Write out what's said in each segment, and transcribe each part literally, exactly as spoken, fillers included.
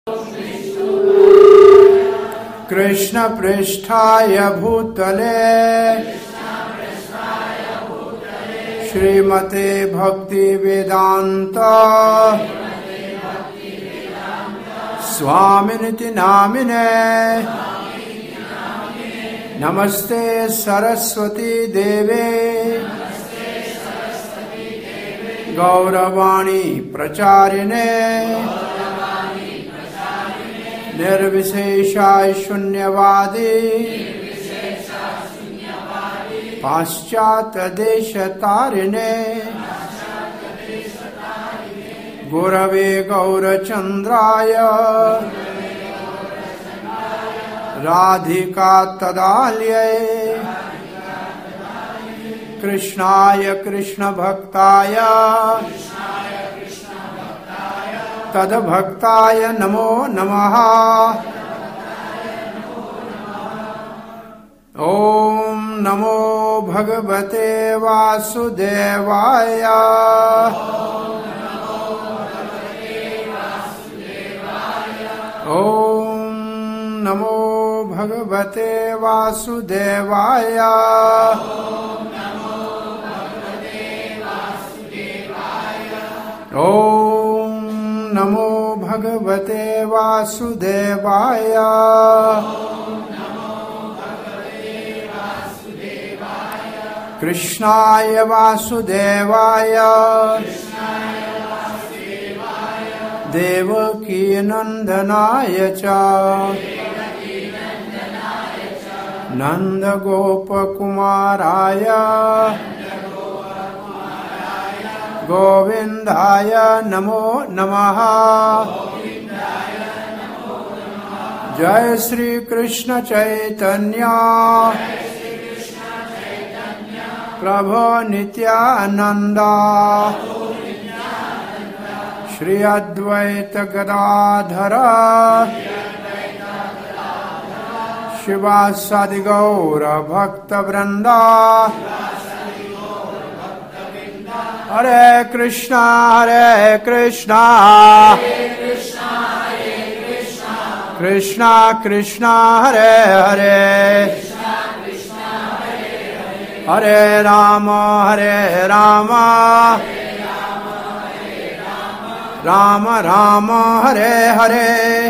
कृष्ण पृष्ठाय भूतले श्रीमते भक्ति वेदांत स्वामिनिति नामिने नमस्ते सरस्वती देवे गौरवाणी प्रचारिणे निर्विशेषाय शून्यवादी पाश्चात्य देश तारिणे गुरवे गौरचंद्राय राधिका तदालये कृष्णाय कृष्ण भक्ताय तद्भक्ताय नमो नमः। ओम नमो भगवते वासुदेवाय। ओम नमो भगवते वासुदेवाय। ओम नमो भगवते वासुदेवाय। कृष्णाय वासुदेवाय देवकी नंदनाय च नंद गोप कुमाराय गोविंदाय नमो नमः। जय श्री कृष्ण चैतन्य प्रभु नित्यानंद श्री अद्वैत गदाधर शिवासादि गौर भक्त वृंदा। हरे कृष्णा हरे कृष्णा कृष्णा कृष्णा हरे हरे हरे राम हरे राम राम राम हरे हरे।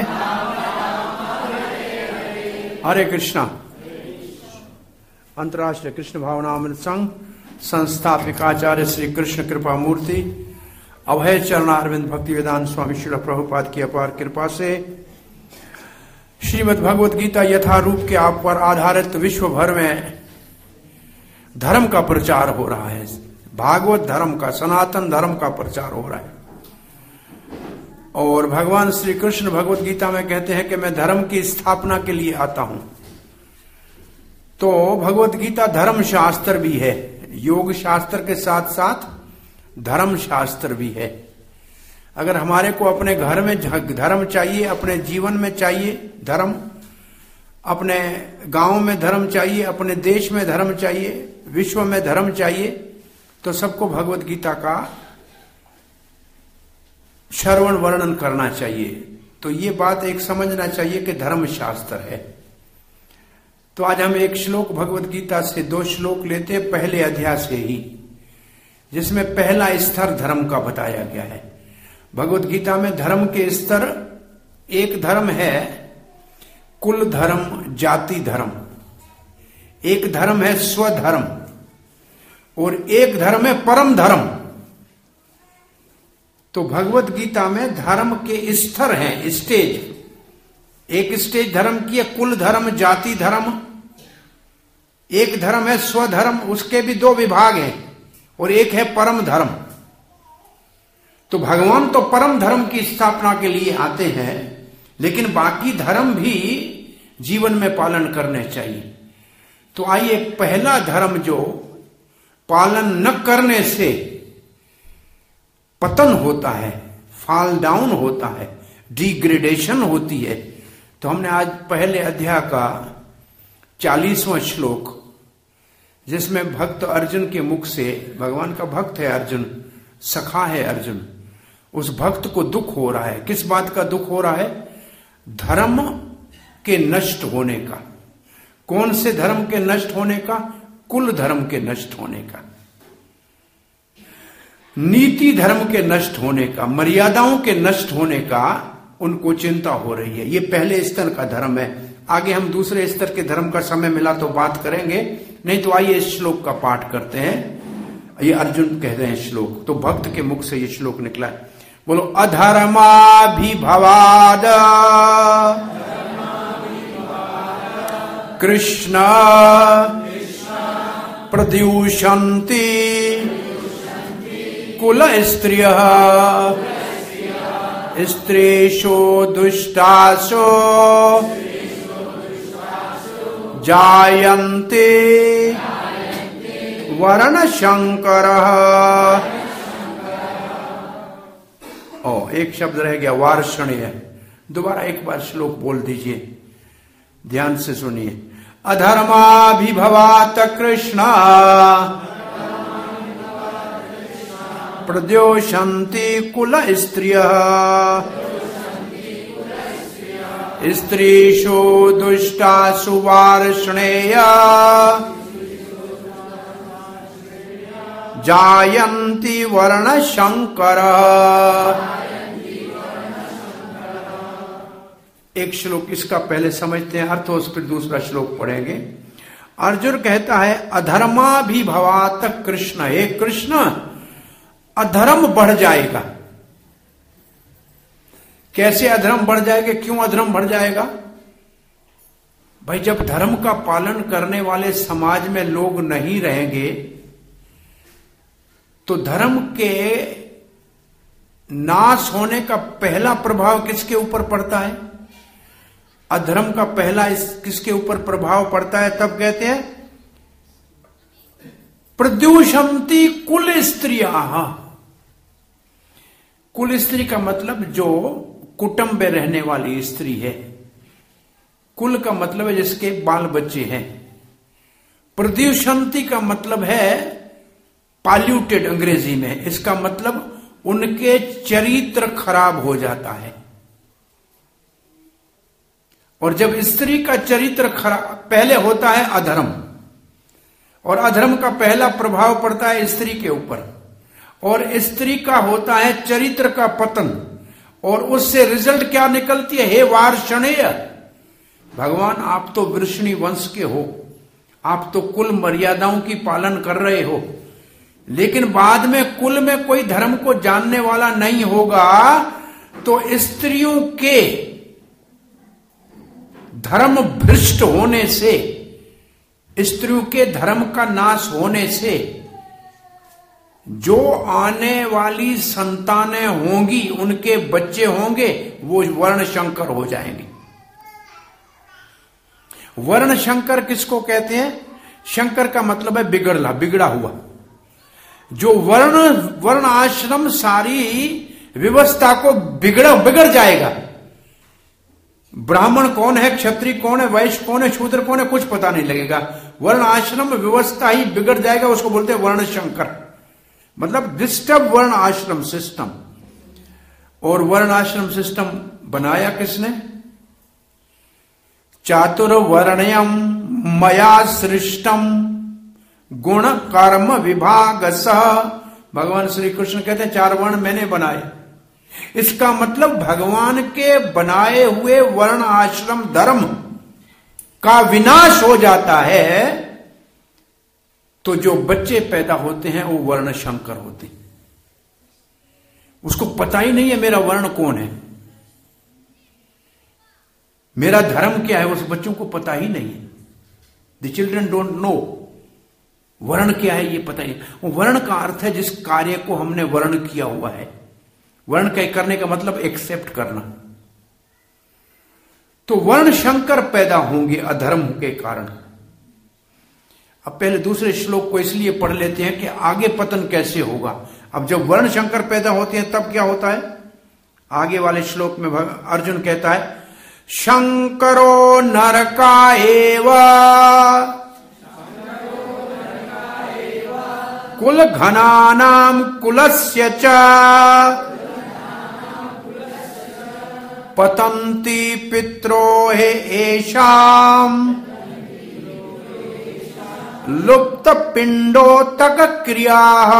हरे कृष्णा। अंतर्राष्ट्रीय कृष्ण भावनामृत संघ संस्थापकाचार्य श्री कृष्ण कृपा मूर्ति अभय चरणारविंद भक्ति वेदांत स्वामी श्रील प्रभुपाद की अपार कृपा से श्रीमद् भगवत गीता यथारूप के आप पर आधारित विश्व भर में धर्म का प्रचार हो रहा है। भागवत धर्म का, सनातन धर्म का प्रचार हो रहा है। और भगवान श्री कृष्ण भगवत गीता में कहते हैं कि मैं धर्म की स्थापना के लिए आता हूं। तो भगवत गीता धर्म शास्त्र भी है, योग शास्त्र के साथ साथ धर्म शास्त्र भी है। अगर हमारे को अपने घर में धर्म चाहिए, अपने जीवन में चाहिए धर्म, अपने गांव में धर्म चाहिए, अपने देश में धर्म चाहिए, विश्व में धर्म चाहिए, तो सबको भगवत गीता का श्रवण वर्णन करना चाहिए। तो ये बात एक समझना चाहिए कि धर्म शास्त्र है। तो आज हम एक श्लोक भगवत गीता से, दो श्लोक लेते हैं पहले अध्याय से ही, जिसमें पहला स्तर धर्म का बताया गया है। भगवत गीता में धर्म के स्तर, एक धर्म है कुल धर्म, जाति धर्म, एक धर्म है स्वधर्म, और एक धर्म है परम धर्म। तो भगवत गीता में धर्म के स्तर हैं, स्टेज। एक स्टेज धर्म की है कुल धर्म, जाति धर्म, एक धर्म है स्वधर्म, उसके भी दो विभाग हैं, और एक है परम धर्म। तो भगवान तो परम धर्म की स्थापना के लिए आते हैं, लेकिन बाकी धर्म भी जीवन में पालन करने चाहिए। तो आइए, पहला धर्म जो पालन न करने से पतन होता है, फॉल डाउन होता है, डिग्रेडेशन होती है, तो हमने आज पहले अध्याय का चालीसवां श्लोक, जिसमें भक्त अर्जुन के मुख से, भगवान का भक्त है अर्जुन, सखा है अर्जुन, उस भक्त को दुख हो रहा है। किस बात का दुख हो रहा है? धर्म के नष्ट होने का। कौन से धर्म के नष्ट होने का? कुल धर्म के नष्ट होने का, नीति धर्म के नष्ट होने का, मर्यादाओं के नष्ट होने का उनको चिंता हो रही है। ये पहले स्तर का धर्म है। आगे हम दूसरे स्तर के धर्म का समय मिला तो बात करेंगे, नहीं तो आइए इस श्लोक का पाठ करते हैं। ये अर्जुन कह रहे हैं श्लोक, तो भक्त के मुख से ये श्लोक निकला है। बोलो अधर्माभिभवाद कृष्ण प्रद्यूषन्ति कुल स्त्रियः स्त्रीषु दुष्टासु जायन्ते वर्णशंकरः। ओ एक शब्द रह गया, वार्ष्णेय। दोबारा एक बार श्लोक बोल दीजिए, ध्यान से सुनिए। अधर्माभिभवात कृष्ण प्रद्योषन्ति कुल स्त्रियः स्त्रीषु दुष्टासु वार्ष्णेय जायन्ति वर्णशंकरः। एक श्लोक इसका पहले समझते हैं अर्थ, उस फिर दूसरा श्लोक पढ़ेंगे। अर्जुन कहता है अधर्माभिभवात कृष्ण, हे कृष्ण अधर्म बढ़ जाएगा। कैसे अधर्म बढ़ जाएगा? क्यों अधर्म बढ़ जाएगा? भाई जब धर्म का पालन करने वाले समाज में लोग नहीं रहेंगे तो धर्म के नाश होने का पहला प्रभाव किसके ऊपर पड़ता है? अधर्म का पहला इस किसके ऊपर प्रभाव पड़ता है? तब कहते हैं प्रद्यूषन्ति कुल स्त्रियाः। कुल स्त्री का मतलब जो कुटुंब में रहने वाली स्त्री है। कुल का मतलब है जिसके बाल बच्चे हैं। प्रद्यूषन्ति का मतलब है पॉल्यूटेड अंग्रेजी में। इसका मतलब उनके चरित्र खराब हो जाता है। और जब स्त्री का चरित्र खराब, पहले होता है अधर्म, और अधर्म का पहला प्रभाव पड़ता है स्त्री के ऊपर, और स्त्री का होता है चरित्र का पतन, और उससे रिजल्ट क्या निकलती है? हे वार्ष्णेय, भगवान आप तो वृष्णि वंश के हो, आप तो कुल मर्यादाओं की पालन कर रहे हो, लेकिन बाद में कुल में कोई धर्म को जानने वाला नहीं होगा तो स्त्रियों के धर्म भ्रष्ट होने से, स्त्रियों के धर्म का नाश होने से जो आने वाली संतानें होंगी, उनके बच्चे होंगे, वो वर्ण शंकर हो जाएंगे। वर्ण शंकर किसको कहते हैं? शंकर का मतलब है बिगड़ला, बिगड़ा हुआ। जो वर्ण वर्ण आश्रम सारी व्यवस्था को बिगड़ा बिगड़ जाएगा। ब्राह्मण कौन है, क्षत्रिय कौन है, वैश्य कौन है, शूद्र कौन है, कुछ पता नहीं लगेगा। वर्ण आश्रम व्यवस्था ही बिगड़ जाएगा, उसको बोलते हैं वर्ण शंकर, मतलब डिस्टर्ब वर्ण आश्रम सिस्टम। और वर्ण आश्रम सिस्टम बनाया किसने? चातुर्वर्ण्यम मया सृष्टम गुण कर्म विभाग सह। भगवान श्री कृष्ण कहते हैं चार वर्ण मैंने बनाए। इसका मतलब भगवान के बनाए हुए वर्ण आश्रम धर्म का विनाश हो जाता है तो जो बच्चे पैदा होते हैं वो वर्ण शंकर होते हैं। उसको पता ही नहीं है मेरा वर्ण कौन है, मेरा धर्म क्या है, उस बच्चों को पता ही नहीं है। द चिल्ड्रन डोंट नो वर्ण क्या है, ये पता ही। वर्ण का अर्थ है जिस कार्य को हमने वर्ण किया हुआ है। वर्ण के करने का मतलब एक्सेप्ट करना। तो वर्ण शंकर पैदा होंगे अधर्म के कारण। अब पहले दूसरे श्लोक को इसलिए पढ़ लेते हैं कि आगे पतन कैसे होगा। अब जब वर्ण शंकर पैदा होते हैं तब क्या होता है? आगे वाले श्लोक में अर्जुन कहता है शंकरो नरकाएव कुल घनानाम कुलस्य च पतंती पित्रो हे एषाम लुप्त पिंडोतक क्रिया।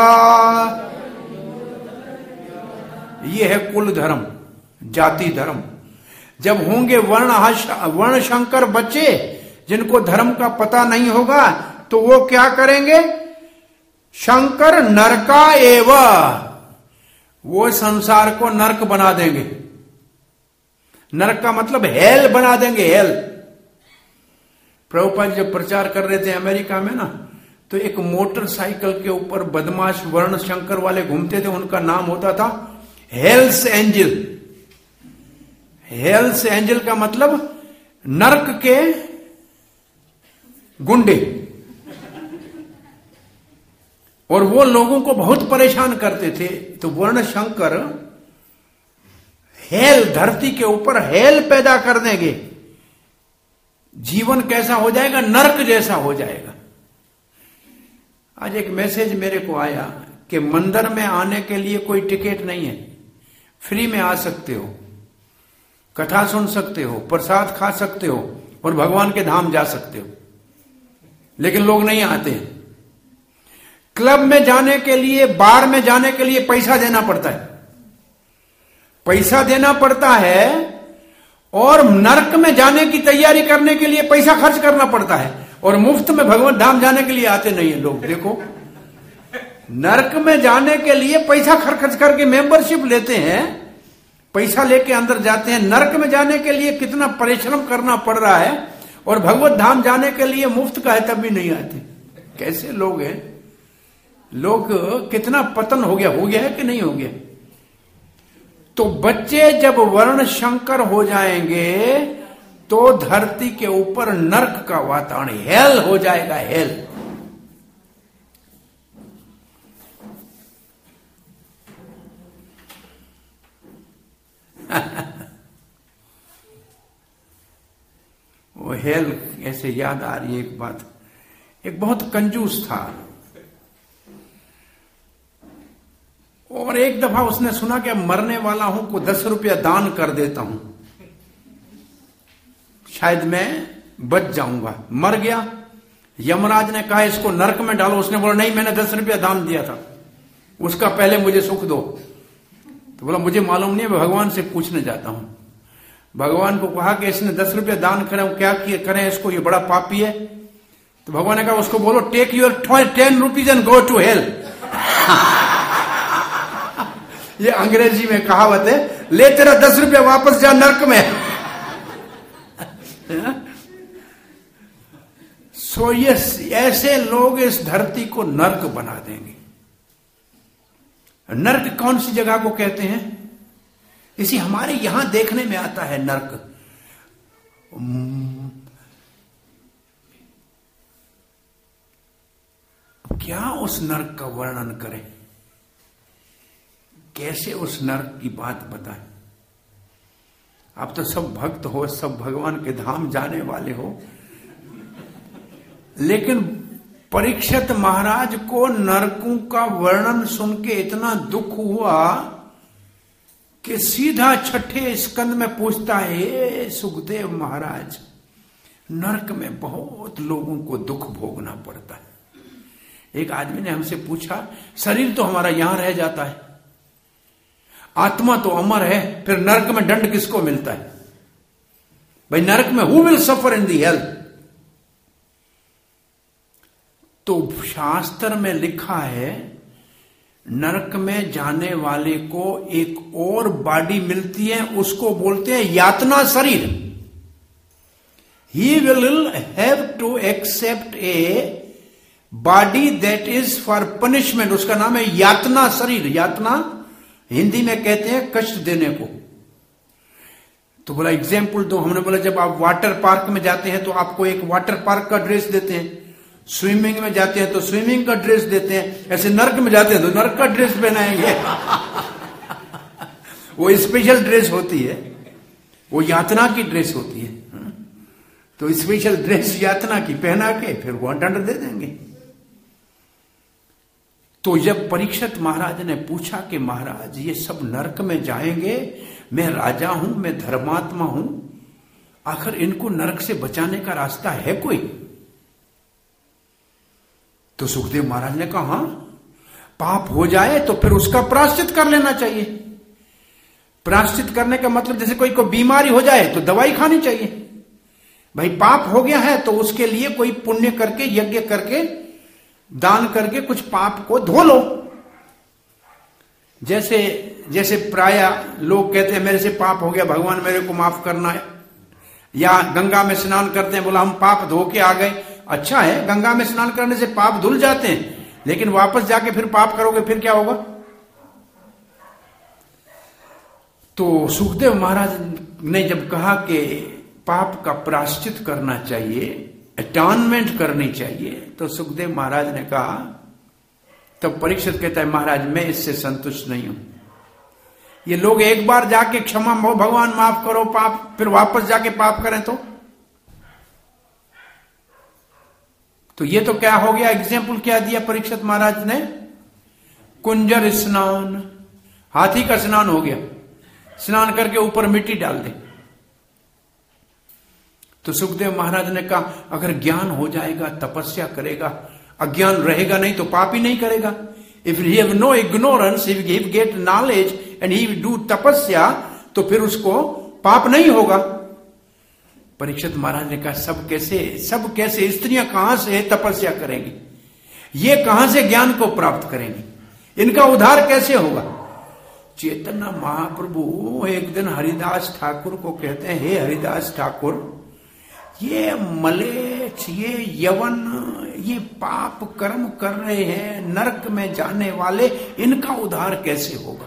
ये है कुल धर्म, जाति धर्म। जब होंगे वर्ण वर्ण शंकर बच्चे जिनको धर्म का पता नहीं होगा तो वो क्या करेंगे? शंकर नरका एव, वो संसार को नरक बना देंगे। नरक का मतलब हेल बना देंगे, हेल। प्रभुपाद जब प्रचार कर रहे थे अमेरिका में ना, तो एक मोटरसाइकिल के ऊपर बदमाश वर्ण शंकर वाले घूमते थे, उनका नाम होता था हेल्स एंजल। हेल्स एंजल का मतलब नरक के गुंडे। और वो लोगों को बहुत परेशान करते थे। तो वर्ण शंकर हेल, धरती के ऊपर हेल पैदा कर देंगे। जीवन कैसा हो जाएगा? नरक जैसा हो जाएगा। आज एक मैसेज मेरे को आया कि मंदिर में आने के लिए कोई टिकट नहीं है, फ्री में आ सकते हो, कथा सुन सकते हो, प्रसाद खा सकते हो और भगवान के धाम जा सकते हो, लेकिन लोग नहीं आते। क्लब में जाने के लिए, बार में जाने के लिए पैसा देना पड़ता है, पैसा देना पड़ता है। और नरक में जाने की तैयारी करने के लिए पैसा खर्च करना पड़ता है। और मुफ्त में भगवान धाम जाने के लिए आते नहीं है लोग। देखो, नरक में जाने के लिए पैसा खर्च करके मेंबरशिप लेते हैं, पैसा लेके अंदर जाते हैं। नरक में जाने के लिए कितना परिश्रम करना पड़ रहा है, और भगवत धाम जाने के लिए मुफ्त का है तब भी नहीं आते। कैसे लोग हैं? लोग कितना पतन हो गया, हो गया है कि नहीं हो गया? तो बच्चे जब वर्ण शंकर हो जाएंगे तो धरती के ऊपर नरक का वातावरण, हेल हो जाएगा, हेल। वो हेल ऐसे याद आ रही है एक बात। एक बहुत कंजूस था, और एक दफा उसने सुना कि मरने वाला हूं, को दस रुपया दान कर देता हूं, शायद मैं बच जाऊंगा। मर गया। यमराज ने कहा इसको नरक में डालो। उसने बोला नहीं, मैंने दस रुपया दान दिया था, उसका पहले मुझे सुख दो। तो बोला मुझे मालूम नहीं है, भगवान से पूछने जाता हूं। भगवान को कहा कि इसने दस रुपया दान करें, क्या किए करें इसको, ये बड़ा पापी है। तो भगवान ने कहा उसको बोलो take your ten rupees and go to hell. ये अंग्रेजी में कहावत है, ले तेरा दस रुपया वापस जा नरक में। सो ये ऐसे लोग इस धरती को नरक बना देंगे। नरक कौन सी जगह को कहते हैं? इसी हमारे यहां देखने में आता है नरक। क्या उस नरक का वर्णन करें, कैसे उस नरक की बात बताएं? आप तो सब भक्त हो, सब भगवान के धाम जाने वाले हो, लेकिन परीक्षित महाराज को नरकों का वर्णन सुन के इतना दुख हुआ कि सीधा छठे स्कंद में पूछता है, हे सुखदेव महाराज, नरक में बहुत लोगों को दुख भोगना पड़ता है। एक आदमी ने हमसे पूछा, शरीर तो हमारा यहां रह जाता है, आत्मा तो अमर है, फिर नरक में दंड किसको मिलता है? भाई नरक में who will suffer in the hell? तो शास्त्र में लिखा है नरक में जाने वाले को एक और बॉडी मिलती है, उसको बोलते हैं यातना शरीर। He will have to accept a body that is for punishment. उसका नाम है यातना शरीर। यातना हिंदी में कहते हैं कष्ट देने को। तो बोला एग्जाम्पल दो। हमने बोला जब आप वाटर पार्क में जाते हैं तो आपको एक वाटर पार्क का ड्रेस देते हैं, स्विमिंग में जाते हैं तो स्विमिंग का ड्रेस देते हैं, ऐसे नरक में जाते हैं तो नरक का ड्रेस पहनाएंगे। वो स्पेशल ड्रेस होती है, वो यातना की ड्रेस होती है। तो स्पेशल ड्रेस यातना की पहना के फिर वो दंड दे देंगे। तो जब परीक्षित महाराज ने पूछा कि महाराज ये सब नरक में जाएंगे मैं राजा हूं, मैं धर्मात्मा हूं, आखिर इनको नरक से बचाने का रास्ता है कोई? तो सुखदेव महाराज ने कहा हां, पाप हो जाए तो फिर उसका प्रायश्चित कर लेना चाहिए। प्रायश्चित करने का मतलब जैसे कोई को बीमारी हो जाए तो दवाई खानी चाहिए। भाई पाप हो गया है तो उसके लिए कोई पुण्य करके, यज्ञ करके, दान करके कुछ पाप को धो लो। जैसे जैसे प्राय लोग कहते हैं मेरे से पाप हो गया, भगवान मेरे को माफ करना है, या गंगा में स्नान करते हैं, बोला हम पाप धो के आ गए। अच्छा है, गंगा में स्नान करने से पाप धुल जाते हैं, लेकिन वापस जाके फिर पाप करोगे फिर क्या होगा? तो सुखदेव महाराज ने जब कहा कि पाप का प्रायश्चित करना चाहिए, अटॉर्नमेंट करनी चाहिए, तो सुखदेव महाराज ने कहा, तब परीक्षित कहता है महाराज मैं इससे संतुष्ट नहीं हूं। ये लोग एक बार जाके क्षमा भगवान माफ करो पाप, फिर वापस जाके पाप करें तो तो ये तो क्या हो गया? एग्जाम्पल क्या दिया परीक्षित महाराज ने? कुंजर स्नान, हाथी का स्नान हो गया, स्नान करके ऊपर मिट्टी डाल दे। तो सुखदेव महाराज ने कहा अगर ज्ञान हो जाएगा, तपस्या करेगा, अज्ञान रहेगा नहीं तो पाप ही नहीं करेगा। If he have no ignorance, if he get knowledge and he do तपस्या, तो फिर उसको पाप नहीं होगा। परीक्षित महाराज ने कहा सब कैसे सब कैसे स्त्रियां कहां से तपस्या करेंगी, ये कहां से ज्ञान को प्राप्त करेंगी, इनका उद्धार कैसे होगा? चैतन्य महाप्रभु एक दिन हरिदास ठाकुर को कहते हैं, हे हरिदास ठाकुर, ये मलेच्छ, ये यवन, ये पाप कर्म कर रहे हैं, नरक में जाने वाले, इनका उद्धार कैसे होगा?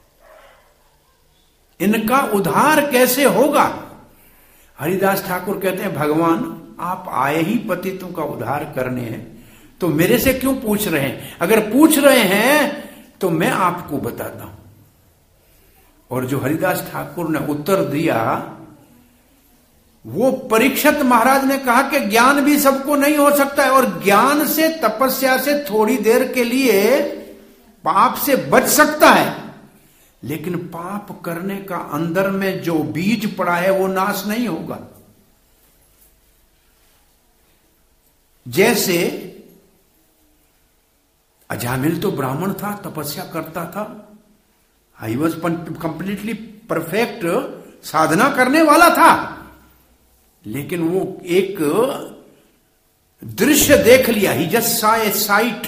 इनका उद्धार कैसे होगा? हरिदास ठाकुर कहते हैं भगवान आप आए ही पतितों का उद्धार करने हैं, तो मेरे से क्यों पूछ रहे हैं? अगर पूछ रहे हैं तो मैं आपको बताता हूं। और जो हरिदास ठाकुर ने उत्तर दिया वो परीक्षित महाराज ने कहा कि ज्ञान भी सबको नहीं हो सकता है, और ज्ञान से, तपस्या से थोड़ी देर के लिए पाप से बच सकता है, लेकिन पाप करने का अंदर में जो बीज पड़ा है वो नाश नहीं होगा। जैसे अजामिल तो ब्राह्मण था, तपस्या करता था, आई वॉज कंप्लीटली परफेक्ट, साधना करने वाला था, लेकिन वो एक दृश्य देख लिया, he just saw a sight,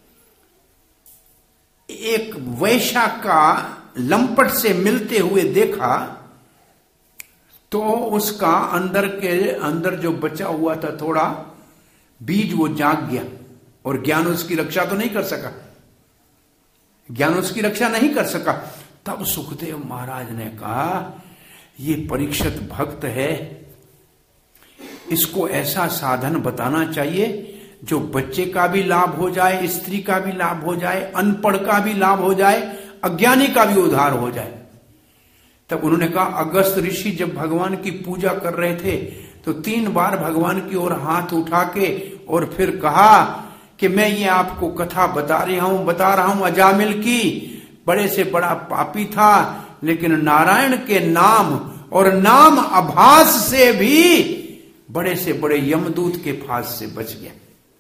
एक वैश्या का लंपट से मिलते हुए देखा, तो उसका अंदर के अंदर जो बचा हुआ था थोड़ा बीज वो जाग गया, और ज्ञान उसकी रक्षा तो नहीं कर सका, ज्ञान उसकी रक्षा नहीं कर सका। तब सुखदेव महाराज ने कहा ये परीक्षित भक्त है, इसको ऐसा साधन बताना चाहिए जो बच्चे का भी लाभ हो जाए, स्त्री का भी लाभ हो जाए, अनपढ़ का भी लाभ हो जाए, अज्ञानी का भी उद्धार हो जाए। तब उन्होंने कहा अगस्त ऋषि जब भगवान की पूजा कर रहे थे तो तीन बार भगवान की ओर हाथ उठा के और फिर कहा कि मैं ये आपको कथा बता रहा हूं बता रहा हूं अजामिल की, बड़े से बड़ा पापी था, लेकिन नारायण के नाम और नाम आभास से भी बड़े से बड़े यमदूत के फांस से बच गया।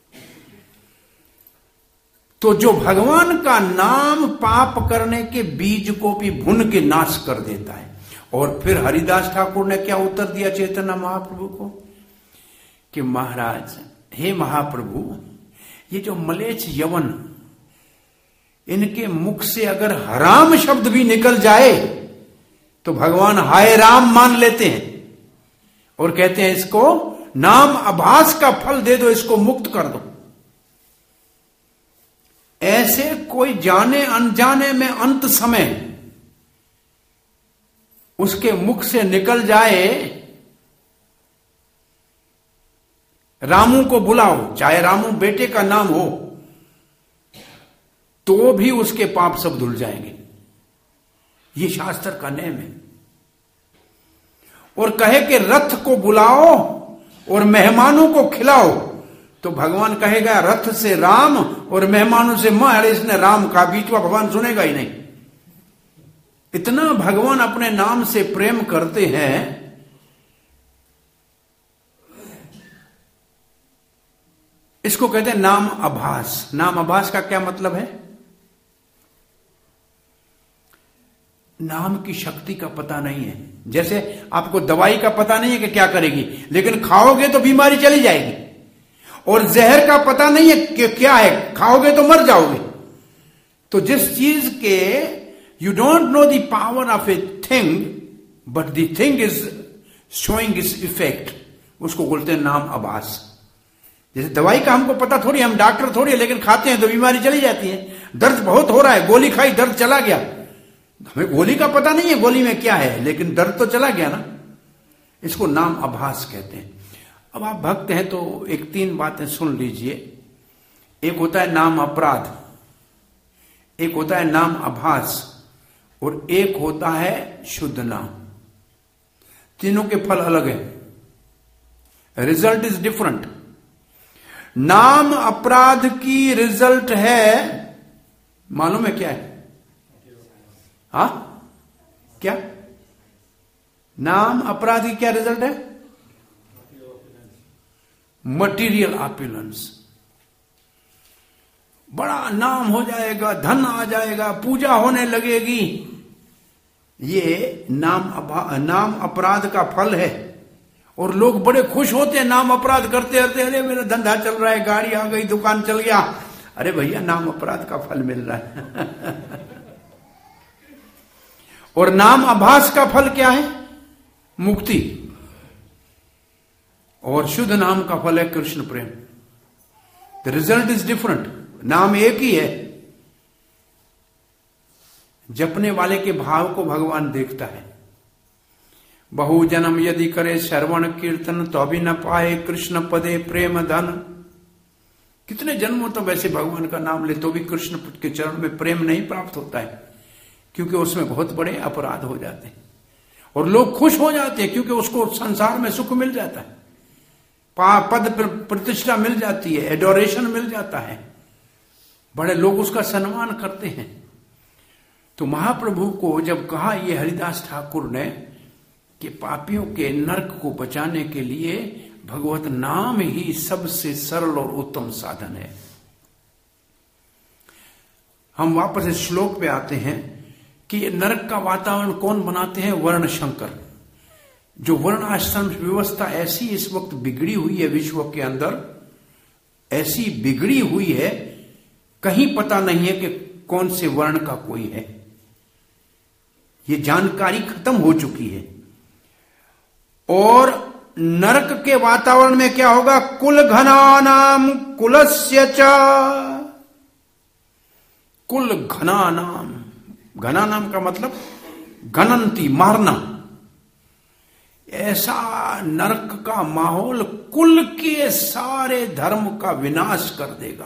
तो जो भगवान का नाम पाप करने के बीज को भी भुन के नाश कर देता है। और फिर हरिदास ठाकुर ने क्या उत्तर दिया चैतन्य महाप्रभु को कि महाराज, हे महाप्रभु, ये जो मलेच्छ यवन, इनके मुख से अगर हराम शब्द भी निकल जाए तो भगवान हाय राम मान लेते हैं और कहते हैं इसको नाम आभास का फल दे दो, इसको मुक्त कर दो। ऐसे कोई जाने अनजाने में अंत समय उसके मुख से निकल जाए, रामू को बुलाओ, चाहे रामू बेटे का नाम हो, तो भी उसके पाप सब धुल जाएंगे। ये शास्त्र का नियम है। और कहे कि रथ को बुलाओ और मेहमानों को खिलाओ, तो भगवान कहेगा रथ से राम और मेहमानों से मैं, अरे इसने राम का बीचवा भगवान सुनेगा ही नहीं। इतना भगवान अपने नाम से प्रेम करते हैं, इसको कहते हैं नाम आभास। नाम आभास का क्या मतलब है? नाम की शक्ति का पता नहीं है। जैसे आपको दवाई का पता नहीं है कि क्या करेगी, लेकिन खाओगे तो बीमारी चली जाएगी। और जहर का पता नहीं है कि क्या है, खाओगे तो मर जाओगे। तो जिस चीज के you don't know the power of a thing but the thing is showing its effect, उसको बोलते हैं नाम आभास। जैसे दवाई का हमको पता थोड़ी, हम डॉक्टर थोड़ी है, लेकिन खाते हैं तो बीमारी चली जाती है। दर्द बहुत हो रहा है, गोली खाई, दर्द चला गया। हमें गोली का पता नहीं है गोली में क्या है, लेकिन दर्द तो चला गया ना। इसको नाम आभास कहते हैं। अब आप भक्त हैं तो एक तीन बातें सुन लीजिए। एक होता है नाम अपराध, एक होता है नाम आभास, और एक होता है शुद्ध नाम। तीनों के फल अलग है, रिजल्ट इज डिफरेंट। नाम अपराध की रिजल्ट है, मालूम है क्या है? हा? क्या नाम अपराध की क्या रिजल्ट है? Material opulence. बड़ा नाम हो जाएगा, धन आ जाएगा, पूजा होने लगेगी। ये नाम अभा, नाम अपराध का फल है। और लोग बड़े खुश होते हैं नाम अपराध करते रहते, अरे मेरा धंधा चल रहा है, गाड़ी आ गई, दुकान चल गया। अरे भैया नाम अपराध का फल मिल रहा है। और नाम आभास का फल क्या है? मुक्ति। और शुद्ध नाम का फल है कृष्ण प्रेम। The result is different. नाम एक ही है, जपने वाले के भाव को भगवान देखता है। बहु जन्म यदि करे श्रवण कीर्तन तो भी न पाए कृष्ण पदे प्रेम धन। कितने जन्मों तो वैसे भगवान का नाम ले तो भी कृष्ण के चरण में प्रेम नहीं प्राप्त होता है, क्योंकि उसमें बहुत बड़े अपराध हो जाते हैं। और लोग खुश हो जाते हैं क्योंकि उसको संसार में सुख मिल जाता है, पद प्रतिष्ठा मिल जाती है, एडोरेशन मिल जाता है, बड़े लोग उसका सम्मान करते हैं। तो महाप्रभु को जब कहा ये हरिदास ठाकुर ने कि पापियों के नरक को बचाने के लिए भगवत नाम ही सबसे सरल और उत्तम साधन है। हम वापस इस श्लोक पे आते हैं कि नरक का वातावरण कौन बनाते हैं? वर्ण शंकर। जो वर्ण आश्रम व्यवस्था ऐसी इस वक्त बिगड़ी हुई है विश्व के अंदर, ऐसी बिगड़ी हुई है, कहीं पता नहीं है कि कौन से वर्ण का कोई है। ये जानकारी खत्म हो चुकी है। और नरक के वातावरण में क्या होगा? कुल घनानाम कुलस्य च। कुल घनानाम, घना नाम का मतलब घनंती, मारना। ऐसा नरक का माहौल कुल के सारे धर्म का विनाश कर देगा।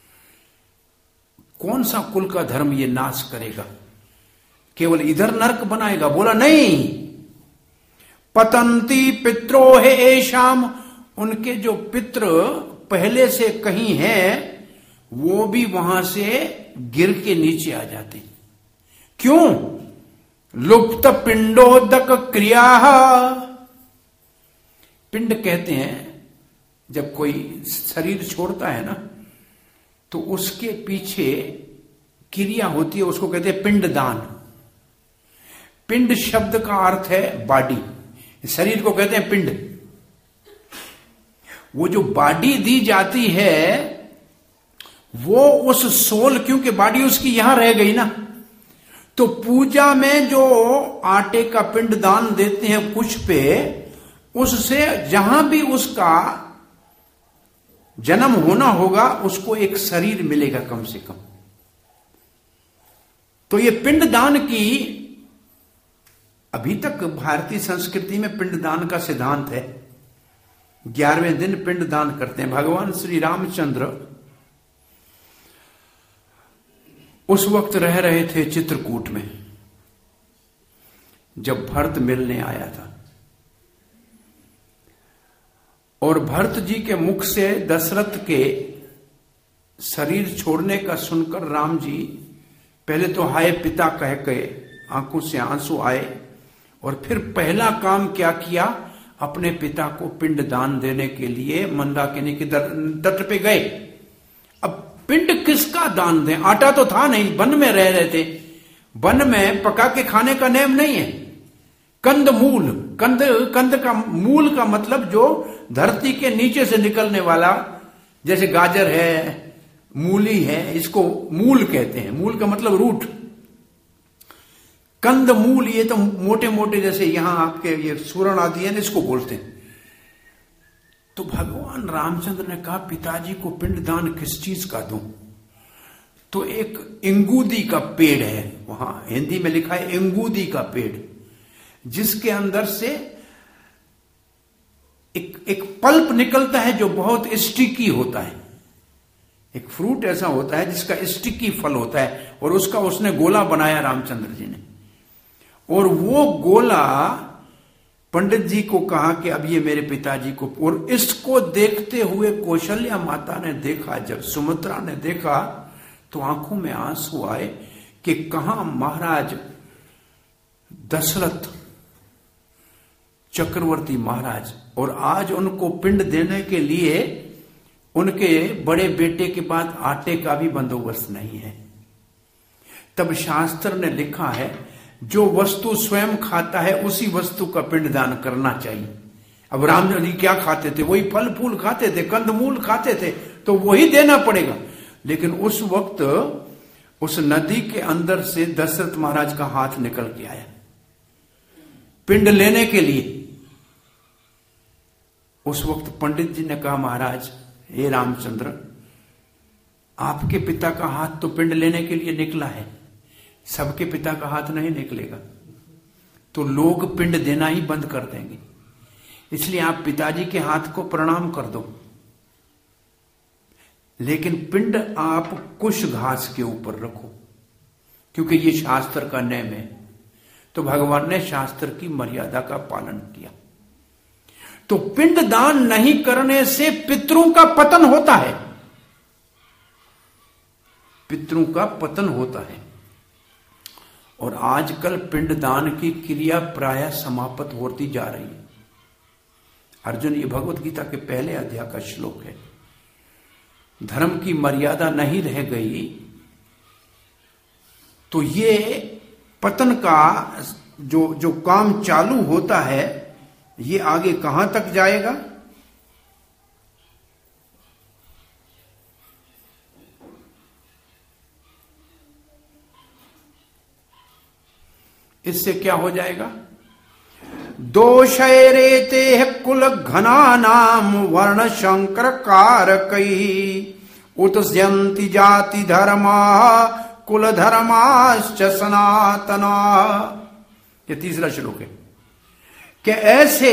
कौन सा कुल का धर्म ये नाश करेगा? केवल इधर नरक बनाएगा? बोला नहीं। पतंती पित्रोहे एशाम, उनके जो पित्र पहले से कहीं हैं वो भी वहां से गिर के नीचे आ जाते हैं। क्यों? लुप्त पिंडोदक क्रिया। पिंड कहते हैं जब कोई शरीर छोड़ता है ना तो उसके पीछे क्रिया होती है, उसको कहते हैं पिंडदान। पिंड शब्द का अर्थ है बॉडी, शरीर को कहते हैं पिंड। वो जो बॉडी दी जाती है वो उस सोल, क्योंकि बॉडी उसकी यहां रह गई ना, तो पूजा में जो आटे का पिंड दान देते हैं कुछ पे, उससे जहां भी उसका जन्म होना होगा उसको एक शरीर मिलेगा कम से कम। तो ये पिंड दान की अभी तक भारतीय संस्कृति में पिंडदान का सिद्धांत है। ग्यारहवें दिन पिंडदान करते हैं। भगवान श्री रामचंद्र उस वक्त रह रहे थे चित्रकूट में जब भरत मिलने आया था, और भरत जी के मुख से दशरथ के शरीर छोड़ने का सुनकर राम जी पहले तो हाय पिता कह के आंखों से आंसू आए और फिर पहला काम क्या किया, अपने पिता को पिंड दान देने के लिए मंदाकिनी के तट पे गए। अब पिंड किसका दान दें, आटा तो था नहीं, वन में रह रहे थे, वन में पका के खाने का नेम नहीं है। कंद मूल, कंद कंद का मूल का मतलब जो धरती के नीचे से निकलने वाला, जैसे गाजर है, मूली है, इसको मूल कहते हैं। मूल का मतलब रूट, कंद मूल, ये तो मोटे मोटे जैसे यहां आपके ये सूरण आदि है, इसको बोलते हैं। तो भगवान रामचंद्र ने कहा पिताजी को पिंडदान किस चीज का दूं? तो एक इंगूदी का पेड़ है, वहां हिंदी में लिखा है इंगूदी का पेड़, जिसके अंदर से एक एक पल्प निकलता है जो बहुत स्टिकी होता है। एक फ्रूट ऐसा होता है जिसका स्टिकी फल होता है, और उसका उसने गोला बनाया रामचंद्र जी ने। और वो गोला पंडित जी को कहा कि अब ये मेरे पिताजी को, और इसको देखते हुए कौशल्या माता ने देखा, जब सुमित्रा ने देखा तो आंखों में आंसू आए कि कहां महाराज दशरथ चक्रवर्ती महाराज, और आज उनको पिंड देने के लिए उनके बड़े बेटे के बाद आटे का भी बंदोबस्त नहीं है। तब शास्त्र ने लिखा है जो वस्तु स्वयं खाता है उसी वस्तु का पिंडदान करना चाहिए। अब रामचंद्र जी क्या खाते थे? वही फल फूल खाते थे, कंदमूल खाते थे, तो वही देना पड़ेगा। लेकिन उस वक्त उस नदी के अंदर से दशरथ महाराज का हाथ निकल के आया पिंड लेने के लिए। उस वक्त पंडित जी ने कहा महाराज हे रामचंद्र, आपके पिता का हाथ तो पिंड लेने के लिए निकला है, सबके पिता का हाथ नहीं निकलेगा, तो लोग पिंड देना ही बंद कर देंगे, इसलिए आप पिताजी के हाथ को प्रणाम कर दो, लेकिन पिंड आप कुश घास के ऊपर रखो, क्योंकि ये शास्त्र का नियम है। तो भगवान ने शास्त्र की मर्यादा का पालन किया। तो पिंड दान नहीं करने से पितरों का पतन होता है, पितरों का पतन होता है। और आजकल पिंडदान की क्रिया प्रायः समाप्त होती जा रही है। अर्जुन, ये भगवत गीता के पहले अध्याय का श्लोक है। धर्म की मर्यादा नहीं रह गई तो ये पतन का जो जो काम चालू होता है ये आगे कहां तक जाएगा? इससे क्या हो जाएगा? दोषैरेते कुल घना नाम वर्ण शंकर कारकई उत्स्यन्ति जाति धर्मा कुल धर्माश्च सनातना। ये तीसरा श्लोक है कि ऐसे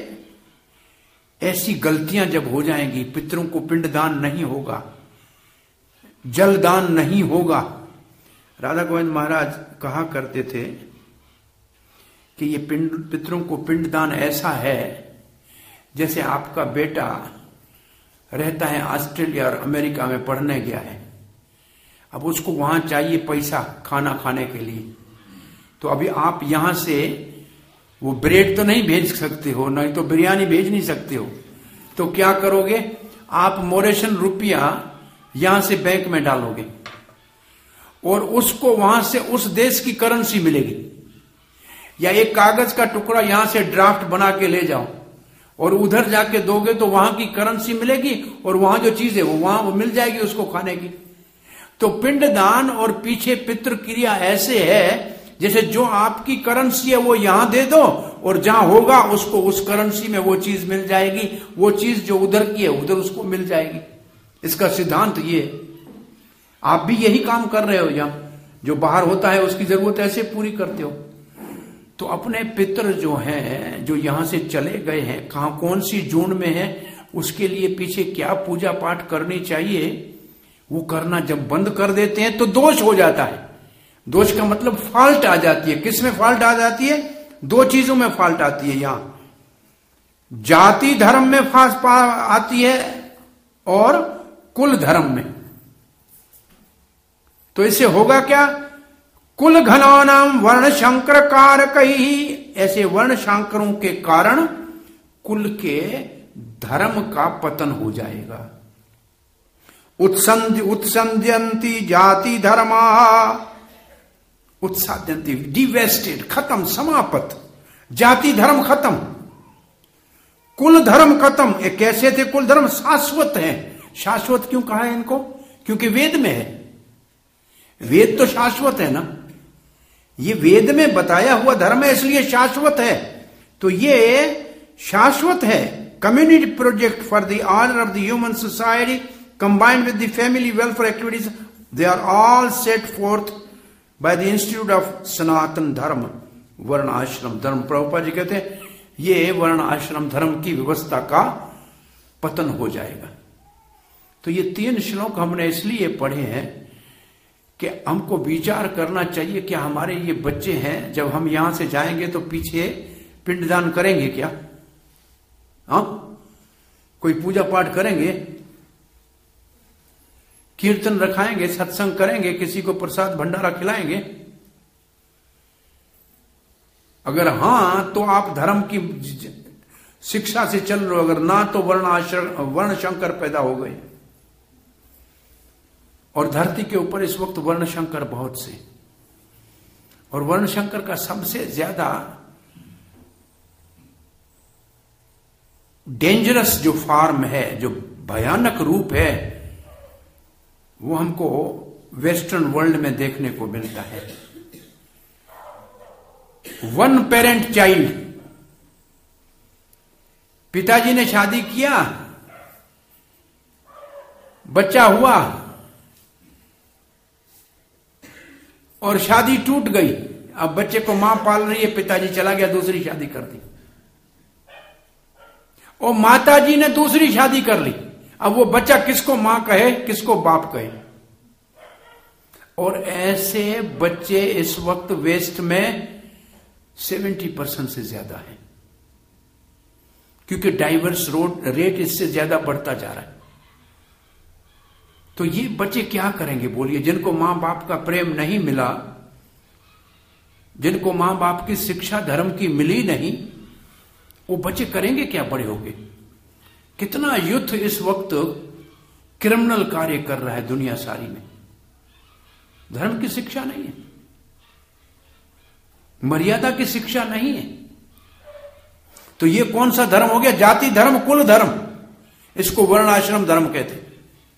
ऐसी गलतियां जब हो जाएंगी, पितरों को पिंडदान नहीं होगा, जलदान नहीं होगा। राधा गोविंद महाराज कहा करते थे कि ये पिंड पितरों को पिंडदान ऐसा है जैसे आपका बेटा रहता है ऑस्ट्रेलिया और अमेरिका में पढ़ने गया है, अब उसको वहां चाहिए पैसा खाना खाने के लिए, तो अभी आप यहां से वो ब्रेड तो नहीं भेज सकते हो, नहीं तो बिरयानी भेज नहीं सकते हो, तो क्या करोगे? आप मोरेशन रुपया यहां से बैंक में डालोगे और उसको वहां से उस देश की करेंसी मिलेगी, या एक कागज का टुकड़ा यहां से ड्राफ्ट बना के ले जाओ और उधर जाके दोगे तो वहां की करेंसी मिलेगी और वहां जो चीज है वो वहां वो मिल जाएगी उसको खाने की। तो पिंडदान और पीछे पितृ क्रिया ऐसे है जैसे जो आपकी करेंसी है वो यहां दे दो और जहां होगा उसको उस करेंसी में वो चीज मिल जाएगी, वो चीज जो उधर की है उधर उसको मिल जाएगी। इसका सिद्धांत ये है। आप भी यही काम कर रहे हो, यहां जो बाहर होता है उसकी जरूरत ऐसे पूरी करते हो। तो अपने पितर जो हैं, जो यहां से चले गए हैं, कहां कौन सी जोन में है, उसके लिए पीछे क्या पूजा पाठ करनी चाहिए, वो करना जब बंद कर देते हैं तो दोष हो जाता है। दोष का मतलब फॉल्ट आ जाती है। किस में फॉल्ट आ जाती है? दो चीजों में फॉल्ट आती है। यहां जाति धर्म में फांस आती है और कुल धर्म में। तो इससे होगा क्या? कुल घनानाम वर्ण शंकर कारक ही, ऐसे वर्ण शंकरों के कारण कुल के धर्म का पतन हो जाएगा। उत्संध उत्संध्यंती जाति धर्मा, उत्साद्यंती डिवेस्टेड, खत्म, समाप्त, जाति धर्म खत्म, कुल धर्म खत्म। ये कैसे थे कुल धर्म? शाश्वत है। शाश्वत क्यों कहा है इनको? क्योंकि वेद में है, वेद तो शाश्वत है ना, ये वेद में बताया हुआ धर्म है इसलिए शाश्वत है। तो ये शाश्वत है। Community project for the honour of the human society combined with the family welfare activities, they are all set forth by the institute of Sanatan Dharma वर्ण आश्रम धर्म। प्रभुपाद जी कहते हैं ये वर्ण आश्रम धर्म की व्यवस्था का पतन हो जाएगा। तो ये तीन श्लोक हमने इसलिए पढ़े हैं कि हमको विचार करना चाहिए कि हमारे ये बच्चे हैं, जब हम यहां से जाएंगे तो पीछे पिंडदान करेंगे क्या? हाँ, कोई पूजा पाठ करेंगे, कीर्तन रखाएंगे, सत्संग करेंगे, किसी को प्रसाद भंडारा खिलाएंगे? अगर हां तो आप धर्म की शिक्षा से चल रहे हो, अगर ना तो वर्ण आश्रम वर्ण शंकर पैदा हो गए। और धरती के ऊपर इस वक्त वर्ण शंकर बहुत से, और वर्ण शंकर का सबसे ज्यादा डेंजरस जो फॉर्म है, जो भयानक रूप है, वो हमको वेस्टर्न वर्ल्ड में देखने को मिलता है। वन पेरेंट चाइल्ड, पिताजी ने शादी किया, बच्चा हुआ और शादी टूट गई। अब बच्चे को मां पाल रही है, पिताजी चला गया, दूसरी शादी कर दी, और माताजी ने दूसरी शादी कर ली। अब वो बच्चा किसको मां कहे, किसको बाप कहे? और ऐसे बच्चे इस वक्त वेस्ट में सेवेंटी परसेंट से ज्यादा है, क्योंकि डाइवर्स रोड रेट इससे ज्यादा बढ़ता जा रहा है। तो ये बच्चे क्या करेंगे बोलिए? जिनको मां बाप का प्रेम नहीं मिला, जिनको मां बाप की शिक्षा धर्म की मिली नहीं, वो बच्चे करेंगे क्या बड़े होके? कितना युद्ध इस वक्त क्रिमिनल कार्य कर रहा है दुनिया सारी में। धर्म की शिक्षा नहीं है, मर्यादा की शिक्षा नहीं है। तो ये कौन सा धर्म हो गया? जाति धर्म, कुल धर्म, इसको वर्ण आश्रम धर्म कहते हैं।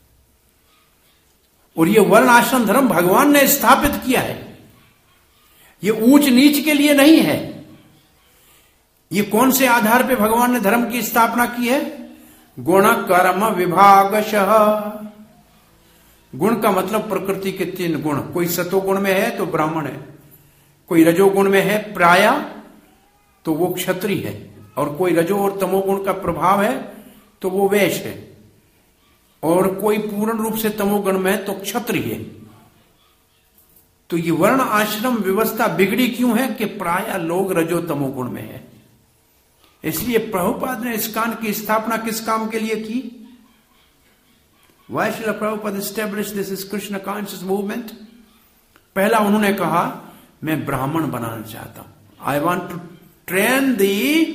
और ये वर्ण आश्रम धर्म भगवान ने स्थापित किया है, ये ऊंच नीच के लिए नहीं है। ये कौन से आधार पे भगवान ने धर्म की स्थापना की है? गुण कर्म विभागशः। गुण का मतलब प्रकृति के तीन गुण, कोई सतोगुण में है तो ब्राह्मण है, कोई रजोगुण में है प्राय तो वो क्षत्रिय है, और कोई रजो और तमोगुण का प्रभाव है तो वो वैश्य है, और कोई पूर्ण रूप से तमोगुण में है तो क्षत्रिय है। तो ये वर्ण आश्रम व्यवस्था बिगड़ी क्यों है? कि प्राय लोग रजो तमोगुण में है। इसलिए प्रभुपाद ने इस कान की स्थापना किस काम के लिए की? Why Srila Prabhupada established this is Krishna conscious movement? पहला उन्होंने कहा मैं ब्राह्मण बनाना चाहता हूं, I want to train the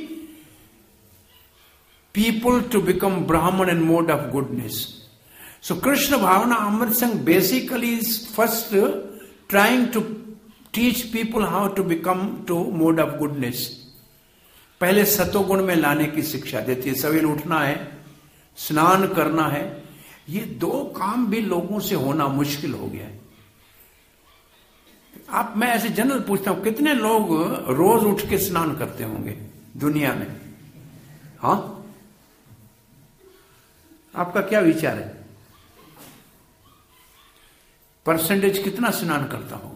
people to become Brahman in mode of goodness. So Krishna Bhavana Amrit Sangh basically is first trying to teach people how to become to mode of goodness. पहले सतोगुण में लाने की शिक्षा देती है। सवेरे उठना है, स्नान करना है, ये दो काम भी लोगों से होना मुश्किल हो गया है। आप, मैं ऐसे जनरल पूछता हूं, कितने लोग रोज उठ के स्नान करते होंगे दुनिया में? हाँ, आपका क्या विचार है? परसेंटेज कितना स्नान करता होगा?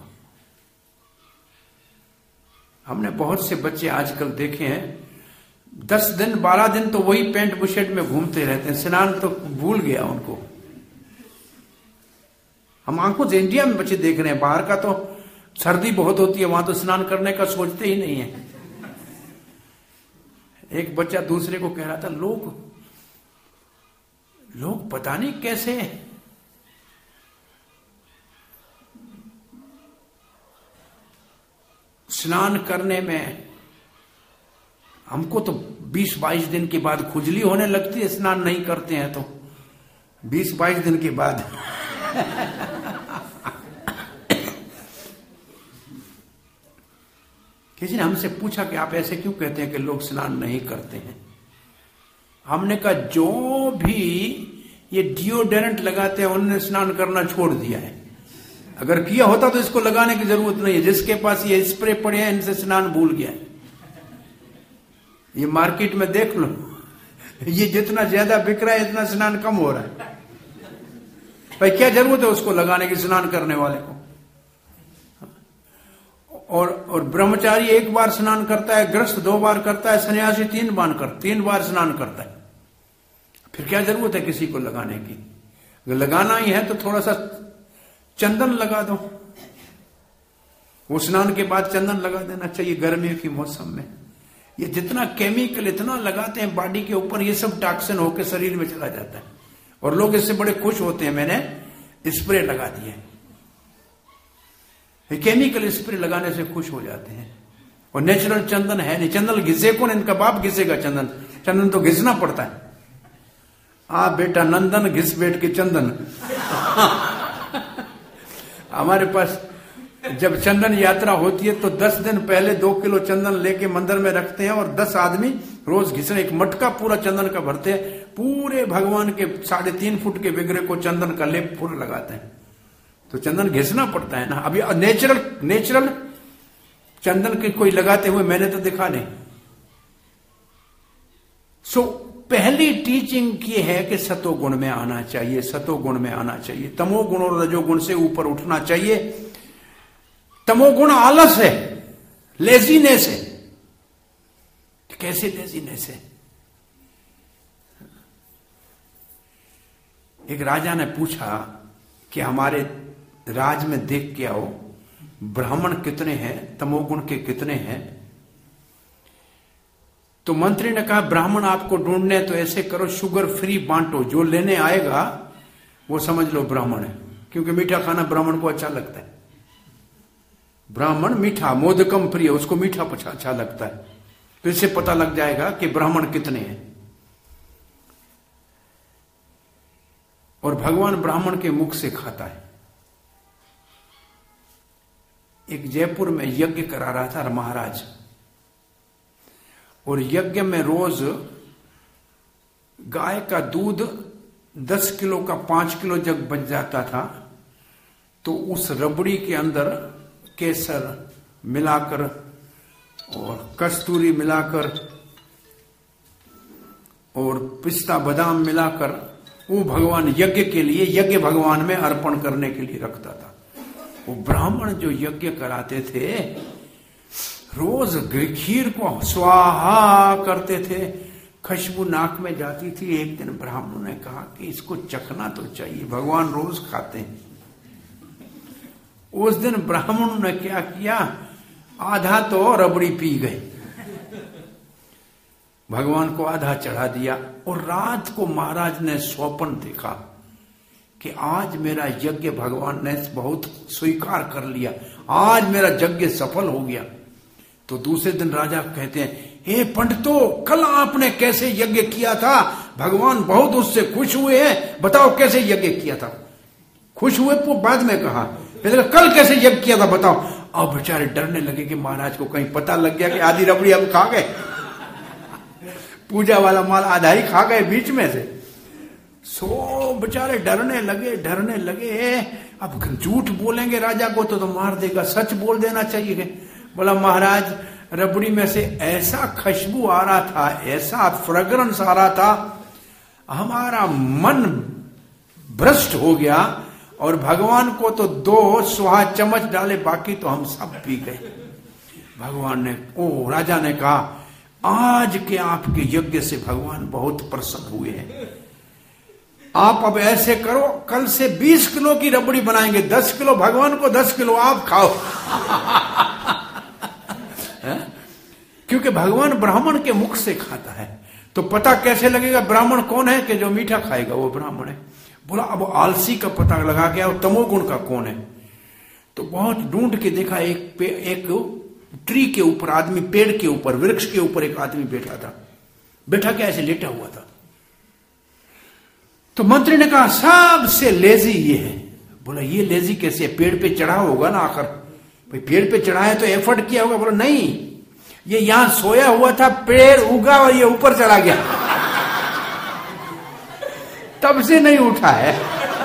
हमने बहुत से बच्चे आजकल देखे हैं, दस दिन बारह दिन तो वही पैंट बुशर्ट में घूमते रहते हैं, स्नान तो भूल गया उनको। हम आंखों से इंडिया में बच्चे देख रहे हैं, बाहर का तो सर्दी बहुत होती है, वहां तो स्नान करने का सोचते ही नहीं है। एक बच्चा दूसरे को कह रहा था, लोग लोग पता नहीं कैसे स्नान करने में हमको तो बीस बाईस दिन के बाद खुजली होने लगती है, स्नान नहीं करते हैं तो बीस बाईस दिन के बाद। किसी ने हमसे पूछा कि आप ऐसे क्यों कहते हैं कि लोग स्नान नहीं करते हैं। हमने कहा जो भी ये डिओड्रेंट लगाते हैं उन्होंने स्नान करना छोड़ दिया है। अगर किया होता तो इसको लगाने की जरूरत नहीं है। जिसके पास ये स्प्रे पड़े हैं इनसे स्नान भूल गया है। ये मार्केट में देख लो, ये जितना ज्यादा बिक रहा है इतना स्नान कम हो रहा है। भाई क्या जरूरत है उसको लगाने की, स्नान करने वाले को। और और ब्रह्मचारी एक बार स्नान करता है, गृहस्थ दो बार करता है, सन्यासी तीन बार कर तीन बार स्नान करता है। फिर क्या जरूरत है किसी को लगाने की। अगर लगाना ही है तो थोड़ा सा चंदन लगा दो, वो स्नान के बाद चंदन लगा देना चाहिए गर्मियों की मौसम में। ये जितना केमिकल इतना लगाते हैं बॉडी के ऊपर, ये सब टॉक्सिन होकर शरीर में चला जाता है और लोग इससे बड़े खुश होते हैं मैंने स्प्रे लगा दिए। केमिकल स्प्रे लगाने से खुश हो जाते हैं। और नेचुरल चंदन है नहीं। चंदन घिसे कौन? इनका बाप घिसेगा चंदन। चंदन तो घिसना पड़ता है। आ बेटा नंदन घिस बैठ के चंदन। हमारे पास जब चंदन यात्रा होती है तो दस दिन पहले दो किलो चंदन लेके मंदिर में रखते हैं और दस आदमी रोज घिसने एक मटका पूरा चंदन का भरते हैं। पूरे भगवान के साढ़े तीन फुट के विग्रह को चंदन का लेप पूरा लगाते हैं। तो चंदन घिसना पड़ता है ना। अभी नेचुरल नेचुरल चंदन के कोई लगाते हुए मैंने तो देखा नहीं। सो पहली टीचिंग ये है कि सतोगुण में आना चाहिए, सतोगुण में आना चाहिए। तमोगुण और रजोगुण से ऊपर उठना चाहिए। तमोगुण आलस है, लेजीनेस है। कैसे लेजीनेस है? एक राजा ने पूछा कि हमारे राज में देख के आओ ब्राह्मण कितने हैं, तमोगुण के कितने हैं। तो मंत्री ने कहा ब्राह्मण आपको ढूंढने तो ऐसे करो शुगर फ्री बांटो, जो लेने आएगा वो समझ लो ब्राह्मण है। क्योंकि मीठा खाना ब्राह्मण को अच्छा लगता है। ब्राह्मण मीठा मोदकम प्रिय, उसको मीठा अच्छा लगता है। तो इससे पता लग जाएगा कि ब्राह्मण कितने हैं। और भगवान ब्राह्मण के मुख से खाता है। एक जयपुर में यज्ञ करा रहा था महाराज, और यज्ञ में रोज गाय का दूध दस किलो का पांच किलो जब बच जाता था तो उस रबड़ी के अंदर केसर मिलाकर और कस्तूरी मिलाकर और पिस्ता बादाम मिलाकर वो भगवान यज्ञ के लिए, यज्ञ भगवान में अर्पण करने के लिए रखता था। वो ब्राह्मण जो यज्ञ कराते थे रोज खीर को स्वाहा करते थे, खुशबू नाक में जाती थी। एक दिन ब्राह्मण ने कहा कि इसको चखना तो चाहिए, भगवान रोज खाते हैं। उस दिन ब्राह्मण ने क्या किया, आधा तो रबड़ी पी गए, भगवान को आधा चढ़ा दिया। और रात को महाराज ने स्वप्न देखा कि आज मेरा यज्ञ भगवान ने बहुत स्वीकार कर लिया, आज मेरा यज्ञ सफल हो गया। तो दूसरे दिन राजा कहते हैं, हे पंडितों, कल आपने कैसे यज्ञ किया था, भगवान बहुत उससे खुश हुए हैं, बताओ कैसे यज्ञ किया था। खुश हुए वो बाद में कहा, पहले कल कैसे यज्ञ किया था बताओ। अब बेचारे डरने लगे कि महाराज को कहीं पता लग गया कि आधी रबड़ी हम खा गए, पूजा वाला माल आधा ही खा गए बीच में से। सो बेचारे डरने लगे डरने लगे अब झूठ बोलेंगे राजा को तो, तो मार देगा, सच बोल देना चाहिए। बोला महाराज रबड़ी में से ऐसा खुशबू आ रहा था, ऐसा फ्रेग्रेंस आ रहा था, हमारा मन भ्रष्ट हो गया और भगवान को तो दो सुहा चम्मच डाले, बाकी तो हम सब पी गए। भगवान ने, ओ राजा ने कहा, आज के आपके यज्ञ से भगवान बहुत प्रसन्न हुए हैं। आप अब ऐसे करो, कल से बीस किलो की रबड़ी बनाएंगे, दस किलो भगवान को, दस किलो आप खाओ। क्योंकि भगवान ब्राह्मण के मुख से खाता है। तो पता कैसे लगेगा ब्राह्मण कौन है? कि जो मीठा खाएगा वो ब्राह्मण है। बोला अब आलसी का पता लगा गया और तमोगुण का कौन है। तो बहुत ढूंढ के देखा, एक पे एक ट्री के ऊपर आदमी, पेड़ के ऊपर, वृक्ष के ऊपर एक आदमी बैठा था। बैठा क्या, ऐसे लेटा हुआ था। तो मंत्री ने कहा सबसे लेजी ये है। बोला ये लेजी कैसे, पेड़ पे चढ़ा होगा ना आखिर, भाई पेड़ पे चढ़ा है तो एफर्ट किया होगा। बोला नहीं, ये यहां सोया हुआ था, पेड़ उगा और ये ऊपर चला गया, तब से नहीं उठा है।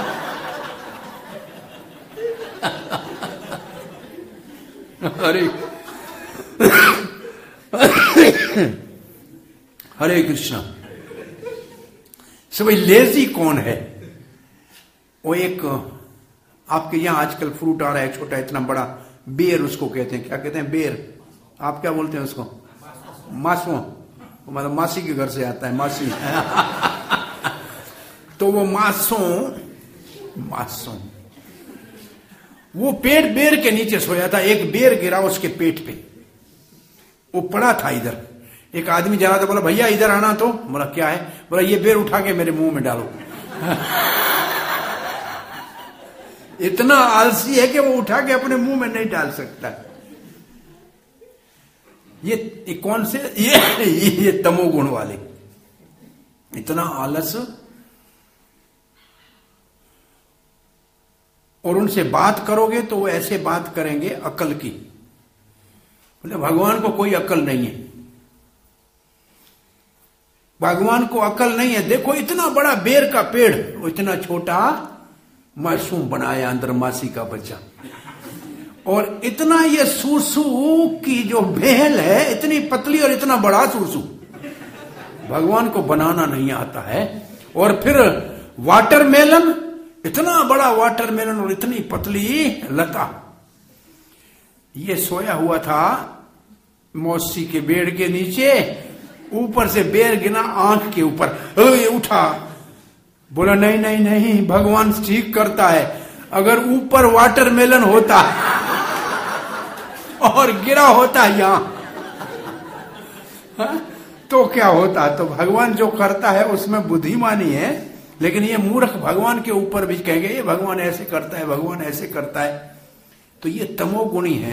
हरे हरे कृष्णा। सब लेजी कौन है? वो एक आपके यहां आजकल फ्रूट आ रहा है छोटा इतना बड़ा, बेर उसको कहते हैं। क्या कहते हैं? बेर। आप क्या बोलते हैं उसको? मासो। मतलब मासी के घर से आता है, मासी। तो वो मासो मासो वो पेड़ बेर के नीचे सोया था। एक बेर गिरा उसके पेट पे, वो पड़ा था इधर। एक आदमी जा रहा था, बोला भैया इधर आना। तो बोला क्या है? बोला ये बेर उठा के मेरे मुंह में डालो। इतना आलसी है कि वो उठा के अपने मुंह में नहीं डाल सकता। ये, ये कौन से? ये ये, ये तमोगुण वाले, इतना आलस। और उनसे बात करोगे तो वो ऐसे बात करेंगे अकल की। बोले भगवान को कोई अकल नहीं है, भगवान को अकल नहीं है। देखो इतना बड़ा बेर का पेड़, वो इतना छोटा मासूम बनाया अंदर मासी का बच्चा। और इतना ये सूसू की जो भेल है, इतनी पतली और इतना बड़ा सूसू, भगवान को बनाना नहीं आता है। और फिर वाटरमेलन, इतना बड़ा वाटरमेलन और इतनी पतली लता। ये सोया हुआ था मौसी के पेड़ के नीचे, ऊपर से बेर गिना आंख के ऊपर, उठा। बोला नहीं नहीं नहीं, भगवान ठीक करता है। अगर ऊपर वाटरमेलन होता और गिरा होता यहां, तो क्या होता? तो भगवान जो करता है उसमें बुद्धिमानी है, लेकिन ये मूर्ख भगवान के ऊपर भी कहेंगे ये भगवान ऐसे करता है, भगवान ऐसे करता है। तो ये तमोगुणी है।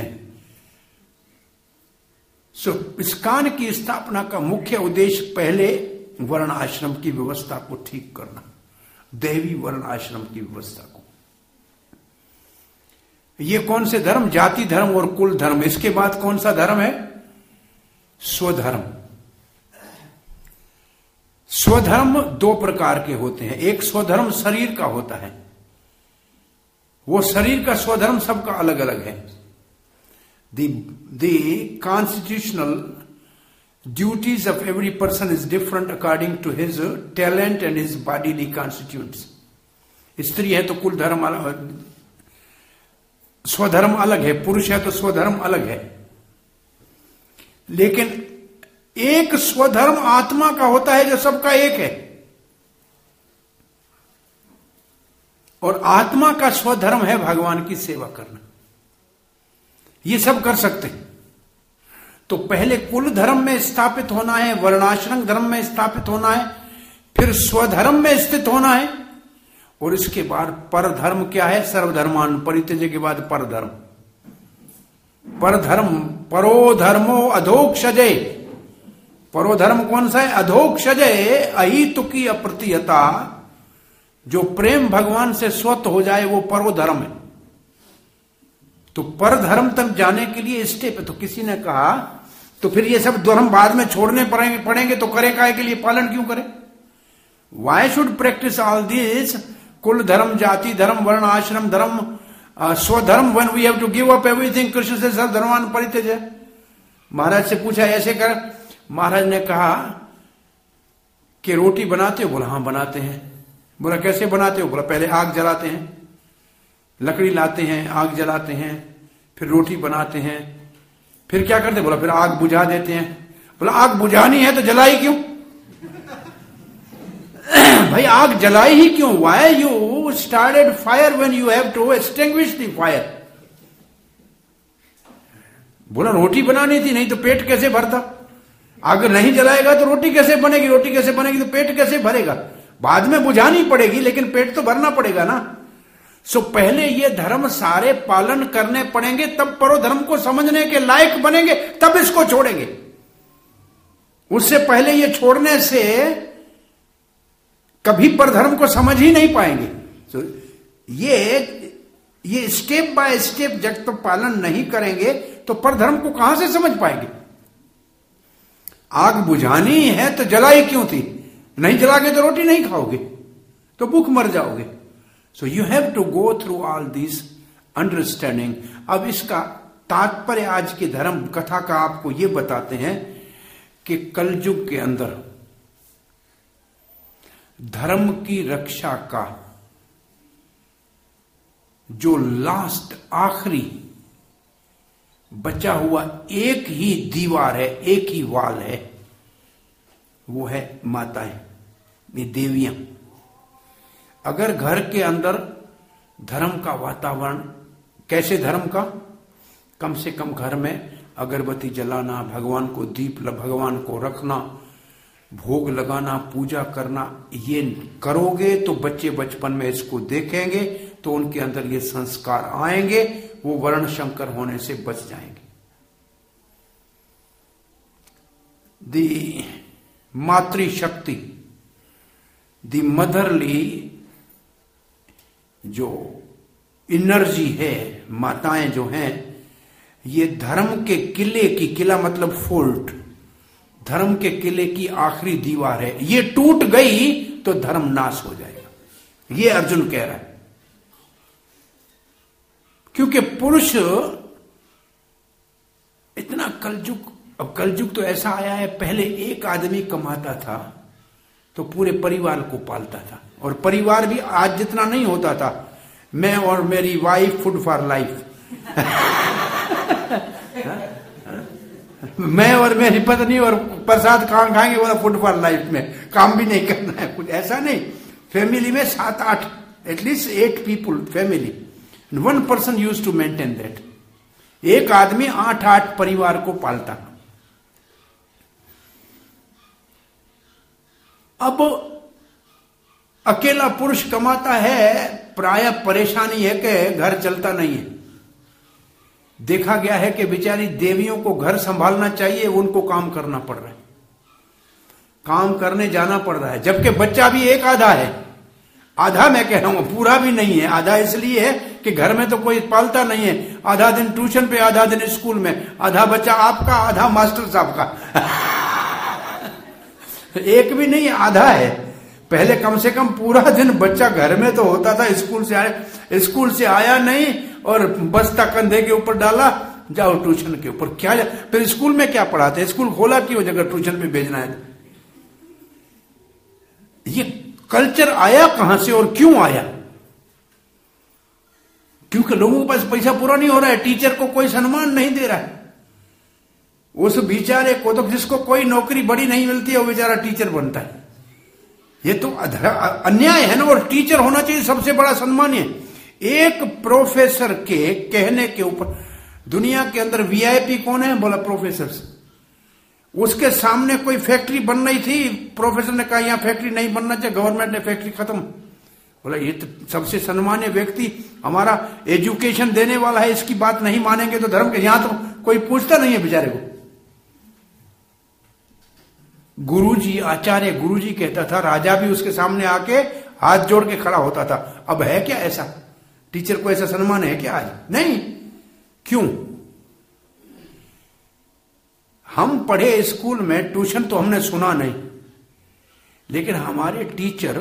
सो इस्कान की स्थापना का मुख्य उद्देश्य पहले वर्ण आश्रम की व्यवस्था को ठीक करना, दैवी वर्ण आश्रम की व्यवस्था को। ये कौन से धर्म? जाति धर्म और कुल धर्म। इसके बाद कौन सा धर्म है? स्वधर्म। स्वधर्म दो प्रकार के होते हैं। एक स्वधर्म शरीर का होता है, वो शरीर का स्वधर्म सबका अलग अलग है। The, the constitutional duties of every person is different according to his talent and his bodily constituents. स्त्री है तो कुल धर्म अलग, स्वधर्म अलग है। पुरुष है तो स्वधर्म अलग है। लेकिन एक स्वधर्म आत्मा का होता है जो सबका एक है, और आत्मा का स्वधर्म है भगवान की सेवा करना। ये सब कर सकते हैं। तो पहले कुल धर्म में स्थापित होना है, वर्णाश्रम धर्म में स्थापित होना है, फिर स्वधर्म में स्थित होना है, और इसके बाद पर धर्म क्या है? सर्वधर्मान परित्यज्य के बाद पर धर्म। पर धर्म, परो धर्मो अधोक्षजय। परो धर्म कौन सा है? अधोक्षजय अहितुकी अप्रतिहता। जो प्रेम भगवान से स्वत हो जाए वो परो धर्म है। तो पर धर्म तक जाने के लिए स्टेप है। तो किसी ने कहा तो फिर ये सब धर्म बाद में छोड़ने पड़ेंगे पड़ेंगे तो करे काय के लिए पालन क्यों करें? Why should practice all this? कुल धर्म, जाति धर्म, वर्ण आश्रम धर्म, स्वधर्म, one we have to give up everything. Krishna से सब धर्मान परित्यज्य। महाराज से पूछा ऐसे कर? महाराज ने कहा कि रोटी बनाते हो? बोला हाँ बनाते हैं। बोला कैसे बनाते हो? बोला पहले आग जलाते हैं, लकड़ी लाते हैं, आग जलाते हैं, फिर रोटी बनाते हैं, फिर क्या करते? बोला फिर आग बुझा देते हैं। बोला आग बुझानी है तो जलाई क्यों? भाई आग जलाई ही क्यों? Why you started fire when you have to extinguish the fire? बोला रोटी बनानी थी, नहीं तो पेट कैसे भरता? आग नहीं जलाएगा तो रोटी कैसे बनेगी? रोटी कैसे बनेगी तो पेट कैसे भरेगा? बाद में बुझानी पड़ेगी, लेकिन पेट तो भरना पड़ेगा ना। सो पहले ये धर्म सारे पालन करने पड़ेंगे, तब परो धर्म को समझने के लायक बनेंगे, तब इसको छोड़ेंगे। उससे पहले ये छोड़ने से कभी परधर्म को समझ ही नहीं पाएंगे। तो ये ये स्टेप बाय स्टेप जब तक पालन नहीं करेंगे तो परधर्म को कहां से समझ पाएंगे। आग बुझानी है तो जलाई क्यों थी, नहीं जलागे तो रोटी नहीं खाओगे, तो भूख मर जाओगे। So you have to go through all this understanding. अब इसका तात्पर्य आज की धर्म कथा का आपको ये बताते हैं कि कलयुग के अंदर धर्म की रक्षा का जो लास्ट आखिरी बचा हुआ एक ही दीवार है, एक ही वाल है, वो है माताएं, ये देवियां। अगर घर के अंदर धर्म का वातावरण, कैसे धर्म का, कम से कम घर में अगरबत्ती जलाना, भगवान को दीप भगवान को रखना, भोग लगाना, पूजा करना, ये करोगे तो बच्चे बचपन में इसको देखेंगे तो उनके अंदर ये संस्कार आएंगे, वो वर्ण शंकर होने से बच जाएंगे। दी मातृशक्ति, दी मदरली जो एनर्जी है, माताएं जो हैं, ये धर्म के किले की, किला मतलब फोर्ट, धर्म के किले की आखिरी दीवार है। ये टूट गई तो धर्म नाश हो जाएगा, ये अर्जुन कह रहा है। क्योंकि पुरुष इतना कलयुग, अब कलयुग तो ऐसा आया है, पहले एक आदमी कमाता था तो पूरे परिवार को पालता था, और परिवार भी आज जितना नहीं होता था। मैं और मेरी वाइफ फूड फॉर लाइफ मैं और मेरी पत्नी और प्रसाद कहां खाएंगे, बोला फूड फॉर लाइफ में, काम भी नहीं करना है कुछ, ऐसा नहीं। फैमिली में सात आठ, at least eight people family, one person use to maintain that. एक आदमी आठ आठ परिवार को पालता। अब अकेला पुरुष कमाता है, प्राय परेशानी है कि घर चलता नहीं है। देखा गया है कि बेचारी देवियों को घर संभालना चाहिए, उनको काम करना पड़ रहा है, काम करने जाना पड़ रहा है, जबकि बच्चा भी एक आधा है। आधा मैं कह रहा हूं, पूरा भी नहीं है। आधा इसलिए है कि घर में तो कोई पालता नहीं है, आधा दिन ट्यूशन पे, आधा दिन स्कूल में, आधा बच्चा आपका, आधा मास्टर साहब का एक भी नहीं, आधा है। पहले कम से कम पूरा दिन बच्चा घर में तो होता था, स्कूल से आया, स्कूल से आया नहीं और बस्ता कंधे के ऊपर डाला, जाओ ट्यूशन के ऊपर। क्या फिर स्कूल में क्या पढ़ाते, स्कूल खोला क्यों जगह ट्यूशन पे भेजना है। ये कल्चर आया कहां से और क्यों आया? क्योंकि लोगों के पास पैसा पूरा नहीं हो रहा है, टीचर को कोई सम्मान नहीं दे रहा है। उस बेचारे को तो, जिसको कोई नौकरी बड़ी नहीं मिलती है, वो बेचारा टीचर बनता है। ये तो अन्याय है ना। और टीचर होना चाहिए सबसे बड़ा सम्मान है। एक प्रोफेसर के कहने के ऊपर दुनिया के अंदर वीआईपी कौन है, बोला प्रोफेसर। उसके सामने कोई फैक्ट्री बन रही थी, प्रोफेसर ने कहा यहां फैक्ट्री नहीं बनना चाहिए, गवर्नमेंट ने फैक्ट्री खत्म। बोला ये तो सबसे सम्मान्य व्यक्ति हमारा एजुकेशन देने वाला है, इसकी बात नहीं मानेंगे तो धर्म के। यहां तो कोई पूछता नहीं है बेचारे को। गुरुजी, आचार्य गुरुजी कहता था, राजा भी उसके सामने आके हाथ जोड़ के खड़ा होता था। अब है क्या ऐसा? टीचर को ऐसा सम्मान है क्या आज? नहीं। क्यों? हम पढ़े स्कूल में, ट्यूशन तो हमने सुना नहीं, लेकिन हमारे टीचर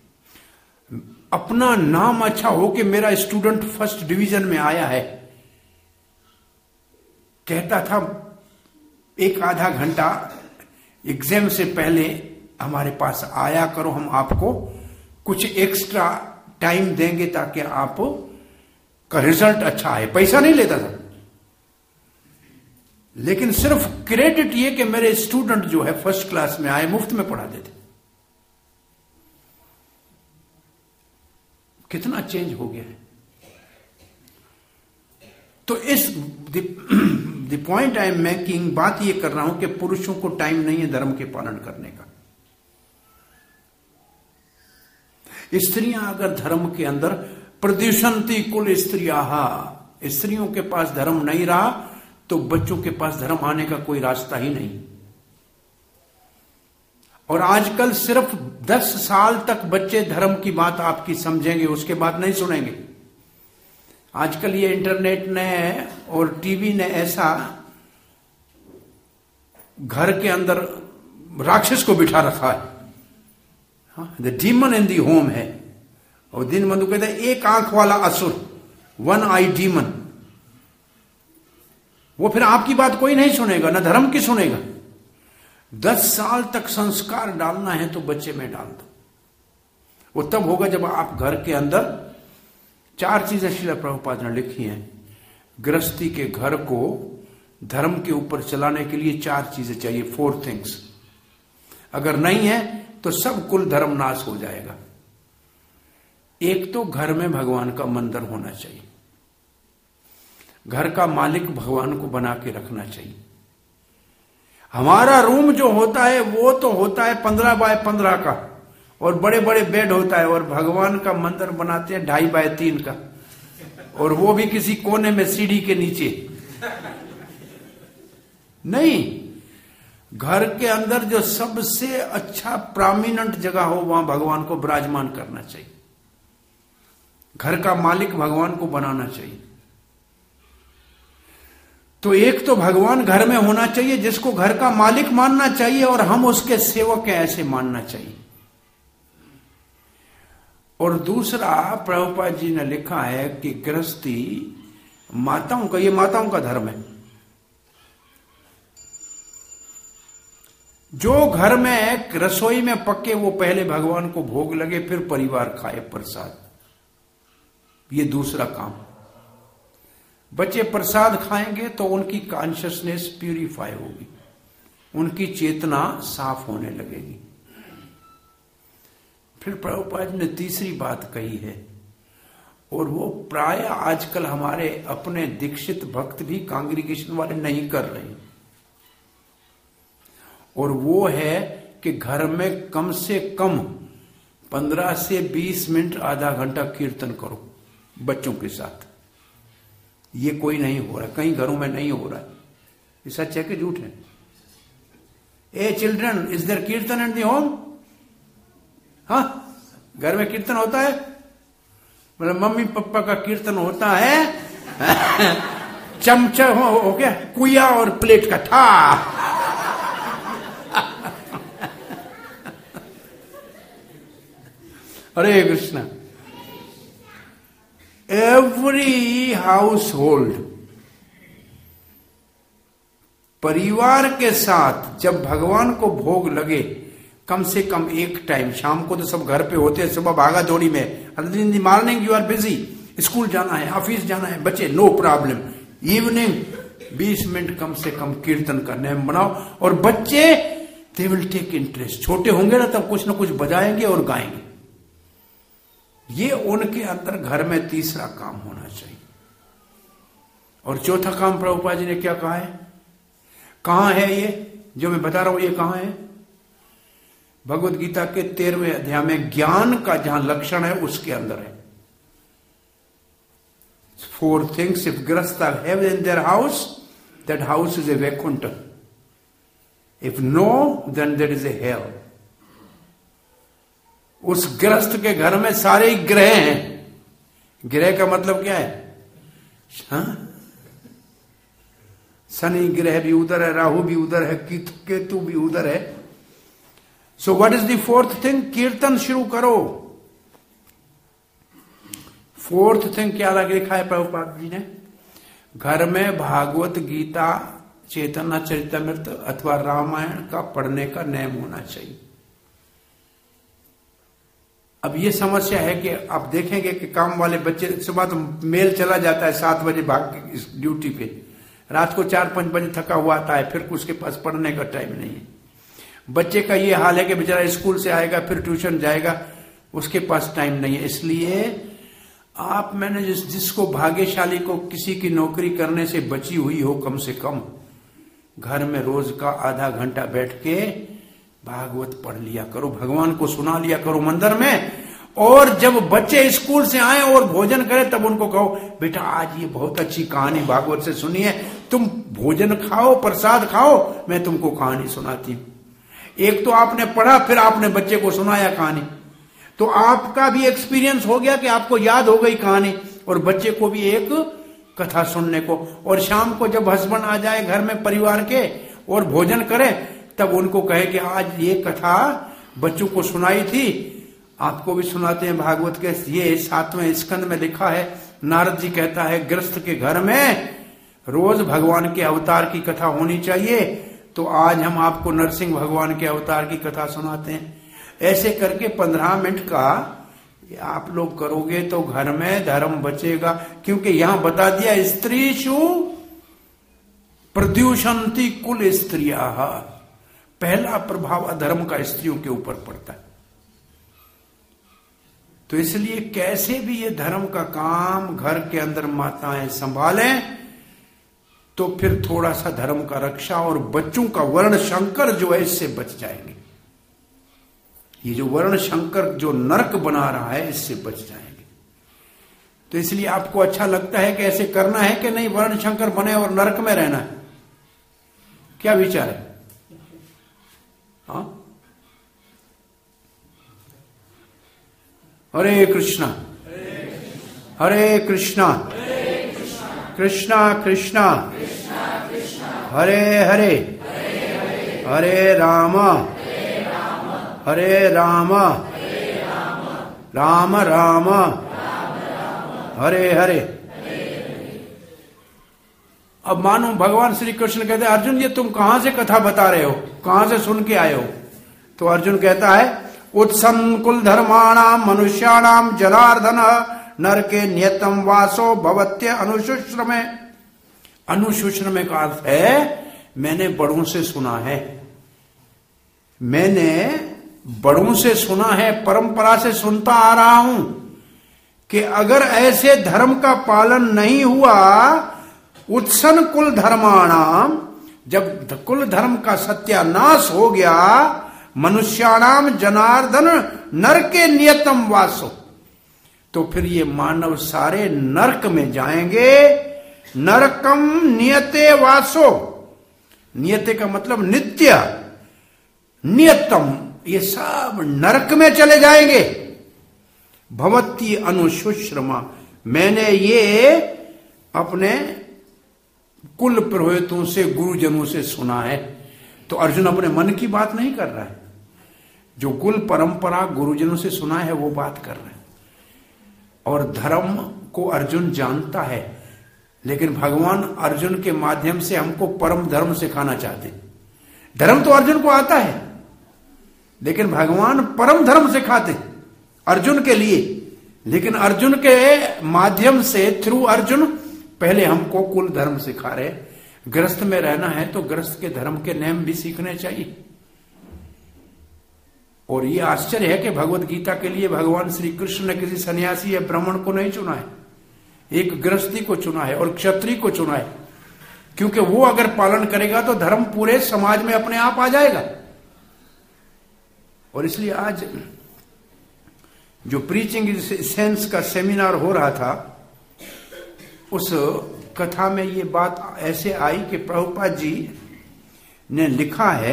अपना नाम अच्छा हो कि मेरा स्टूडेंट फर्स्ट डिवीजन में आया है, कहता था एक आधा घंटा एग्जाम से पहले हमारे पास आया करो, हम आपको कुछ एक्स्ट्रा टाइम देंगे ताकि आप का रिजल्ट अच्छा आए। पैसा नहीं लेता था, लेकिन सिर्फ क्रेडिट ये कि मेरे स्टूडेंट जो है फर्स्ट क्लास में आए, मुफ्त में पढ़ा देते। कितना चेंज हो गया है। तो इस the point I am making, बात ये कर रहा हूं कि पुरुषों को टाइम नहीं है धर्म के पालन करने का। स्त्रियां अगर धर्म के अंदर प्रद्युषंती कुल स्त्रिया, स्त्रियों के पास धर्म नहीं रहा तो बच्चों के पास धर्म आने का कोई रास्ता ही नहीं। और आजकल सिर्फ दस साल तक बच्चे धर्म की बात आपकी समझेंगे, उसके बाद नहीं सुनेंगे। आजकल ये इंटरनेट ने और टीवी ने ऐसा घर के अंदर राक्षस को बिठा रखा है, the demon in the home है। और दिन बंधु कहते हैं एक आंख वाला असुर, वन आई डीमन। वो फिर आपकी बात कोई नहीं सुनेगा, ना धर्म की सुनेगा। दस साल तक संस्कार डालना है तो बच्चे में डाल दो। वो तब होगा जब आप घर के अंदर चार चीजें श्रील प्रभुपाद ने लिखी हैं। गृहस्थी के घर को धर्म के ऊपर चलाने के लिए चार चीजें चाहिए, फोर थिंग्स। अगर नहीं है तो सब कुल धर्म नाश हो जाएगा। एक तो घर में भगवान का मंदिर होना चाहिए, घर का मालिक भगवान को बना के रखना चाहिए। हमारा रूम जो होता है वो तो होता है पंद्रह बाय पंद्रह का और बड़े बड़े बेड होता है, और भगवान का मंदिर बनाते हैं ढाई बाय तीन का, और वो भी किसी कोने में सीढ़ी के नीचे। नहीं, घर के अंदर जो सबसे अच्छा प्रामिनेंट जगह हो वहां भगवान को विराजमान करना चाहिए। घर का मालिक भगवान को बनाना चाहिए। तो एक तो भगवान घर में होना चाहिए जिसको घर का मालिक मानना चाहिए और हम उसके सेवक हैं ऐसे मानना चाहिए। और दूसरा प्रभुपाद जी ने लिखा है कि गृहस्थी माताओं का, ये माताओं का धर्म है। जो घर में रसोई में पके वो पहले भगवान को भोग लगे, फिर परिवार खाए प्रसाद। ये दूसरा काम। बच्चे प्रसाद खाएंगे तो उनकी कॉन्शियसनेस प्यूरिफाई होगी, उनकी चेतना साफ होने लगेगी। फिर प्रभुपाद ने तीसरी बात कही है, और वो प्राय आजकल हमारे अपने दीक्षित भक्त भी कांग्रीगेशन वाले नहीं कर रहे, और वो है कि घर में कम से कम पंद्रह से बीस मिनट आधा घंटा कीर्तन करो बच्चों के साथ। ये कोई नहीं हो रहा, कई घरों में नहीं हो रहा है। ये सच है कि झूठ है? A children, is there kirtan at the home? हाँ, घर में कीर्तन होता है? मतलब मम्मी पापा का कीर्तन होता है चमचा हो, हो गया कुया और प्लेट का ठा। Hare Krishna. Every household, परिवार के साथ जब भगवान को भोग लगे, कम से कम एक टाइम, शाम को तो सब घर पे होते हैं, सुबह भागा दौड़ी में, in the morning you are busy, school जाना है, ऑफिस जाना है, बच्चे नो प्रॉब्लम, इवनिंग बीस मिनट कम से कम कीर्तन करने में बनाओ। और बच्चे दे विल टेक इंटरेस्ट, छोटे होंगे ना तब कुछ ना कुछ बजाएंगे और गाएंगे। ये उनके अंदर घर में तीसरा काम होना चाहिए। और चौथा काम प्रभुपाद जी ने क्या कहा है? कहां है ये जो मैं बता रहा हूं? ये कहां है? भगवत गीता के तेरहवें अध्याय में ज्ञान का जहां लक्षण है उसके अंदर है। Four things if grihastha have in their house, that house is a Vaikuntha. If no, then that is a hell. उस गृहस्थ के घर में सारे ही ग्रह हैं। ग्रह का मतलब क्या है? हाँ? शनि ग्रह भी उधर है, राहु भी उधर है, केतु भी उधर है। So what is the fourth thing? कीर्तन शुरू करो। फोर्थ थिंग क्या लिखा है प्रभुपाद जी ने? घर में भागवत गीता, चैतन्य चरितमृत अथवा रामायण का पढ़ने का नियम होना चाहिए। अब ये समस्या है कि आप देखेंगे कि काम वाले बच्चे, सुबह तो मेल चला जाता है सात बजे भाग के ड्यूटी पे, रात को चार पांच बजे थका हुआ आता है, फिर उसके पास पढ़ने का टाइम नहीं है। बच्चे का ये हाल है कि बेचारा स्कूल से आएगा फिर ट्यूशन जाएगा, उसके पास टाइम नहीं है। इसलिए आप, मैंने जिस जिसको भाग्यशाली को किसी की नौकरी करने से बची हुई हो, कम से कम घर में रोज का आधा घंटा बैठ के भागवत पढ़ लिया करो, भगवान को सुना लिया करो मंदिर में, और जब बच्चे स्कूल से आए और भोजन करें तब उनको कहो बेटा आज ये बहुत अच्छी कहानी भागवत से सुनी है, तुम भोजन खाओ, प्रसाद खाओ, मैं तुमको कहानी सुनाती हूं। एक तो आपने पढ़ा, फिर आपने बच्चे को सुनाया कहानी, तो आपका भी एक्सपीरियंस हो गया कि आपको याद हो गई कहानी, और बच्चे को भी एक कथा सुनने को। और शाम को जब हस्बैंड आ जाए घर में परिवार के और भोजन करे, तब उनको कहे कि आज ये कथा बच्चों को सुनाई थी, आपको भी सुनाते हैं भागवत के। ये सातवें स्कंद में लिखा है, नारद जी कहता है गृहस्थ के घर में रोज भगवान के अवतार की कथा होनी चाहिए, तो आज हम आपको नरसिंह भगवान के अवतार की कथा सुनाते हैं। ऐसे करके पंद्रह मिनट का आप लोग करोगे तो घर में धर्म बचेगा, क्योंकि यहां बता दिया स्त्रीषु प्रद्युषंति कुल स्त्रिया, पहला प्रभाव अधर्म का स्त्रियों के ऊपर पड़ता है। तो इसलिए कैसे भी ये धर्म का काम घर के अंदर माताएं संभालें, तो फिर थोड़ा सा धर्म का रक्षा, और बच्चों का वर्ण शंकर जो है इससे बच जाएंगे। ये जो वर्ण शंकर जो नरक बना रहा है, इससे बच जाएंगे। तो इसलिए आपको अच्छा लगता है कि ऐसे करना है कि नहीं, वर्ण शंकर बने और नरक में रहना है? क्या विचार है? हाँ, हरे कृष्णा हरे कृष्णा कृष्णा कृष्णा हरे हरे हरे राम हरे राम राम राम हरे हरे। अब मानो भगवान श्री कृष्ण कहते हैं अर्जुन ये तुम कहां से कथा बता रहे हो, कहां से सुन के आए हो? तो अर्जुन कहता है उत्सन्न कुल धर्माणाम मनुष्याणाम जनार्दन नरके नियतम वासो भवत्य अनुशुश्रमे। अनुशुश्रमे का अर्थ है मैंने बड़ों से सुना है, मैंने बड़ों से सुना है, परंपरा से सुनता आ रहा हूं कि अगर ऐसे धर्म का पालन नहीं हुआ, उत्सन्न कुल धर्माणाम, जब कुल धर्म का सत्यानाश हो गया, मनुष्याणाम जनार्दन नरके नियतम वासो, तो फिर ये मानव सारे नरक में जाएंगे। नरकम नियते वासो, नियते का मतलब नित्य, नियतम ये सब नरक में चले जाएंगे। भवती अनुशुश्रमा, मैंने ये अपने कुल पुरोहितों से गुरुजनों से सुना है। तो अर्जुन अपने मन की बात नहीं कर रहा है, जो कुल परंपरा गुरुजनों से सुना है वो बात कर रहे हैं। और धर्म को अर्जुन जानता है, लेकिन भगवान अर्जुन के माध्यम से हमको परम धर्म सिखाना चाहते। धर्म तो अर्जुन को आता है, लेकिन भगवान परम धर्म सिखाते अर्जुन के लिए। लेकिन अर्जुन के माध्यम से, थ्रू अर्जुन, पहले हमको कुल धर्म सिखा रहे। गृहस्थ में रहना है तो गृहस्थ के धर्म के नियम भी सीखने चाहिए। और ये आश्चर्य है कि भगवत गीता के लिए भगवान श्री कृष्ण ने किसी सन्यासी या ब्राह्मण को नहीं चुना है, एक गृहस्थी को चुना है और क्षत्रिय को चुना है, क्योंकि वो अगर पालन करेगा तो धर्म पूरे समाज में अपने आप आ जाएगा। और इसलिए आज जो प्रीचिंग सेंस का सेमिनार हो रहा था, उस कथा में ये बात ऐसे आई कि प्रभुपाद जी ने लिखा है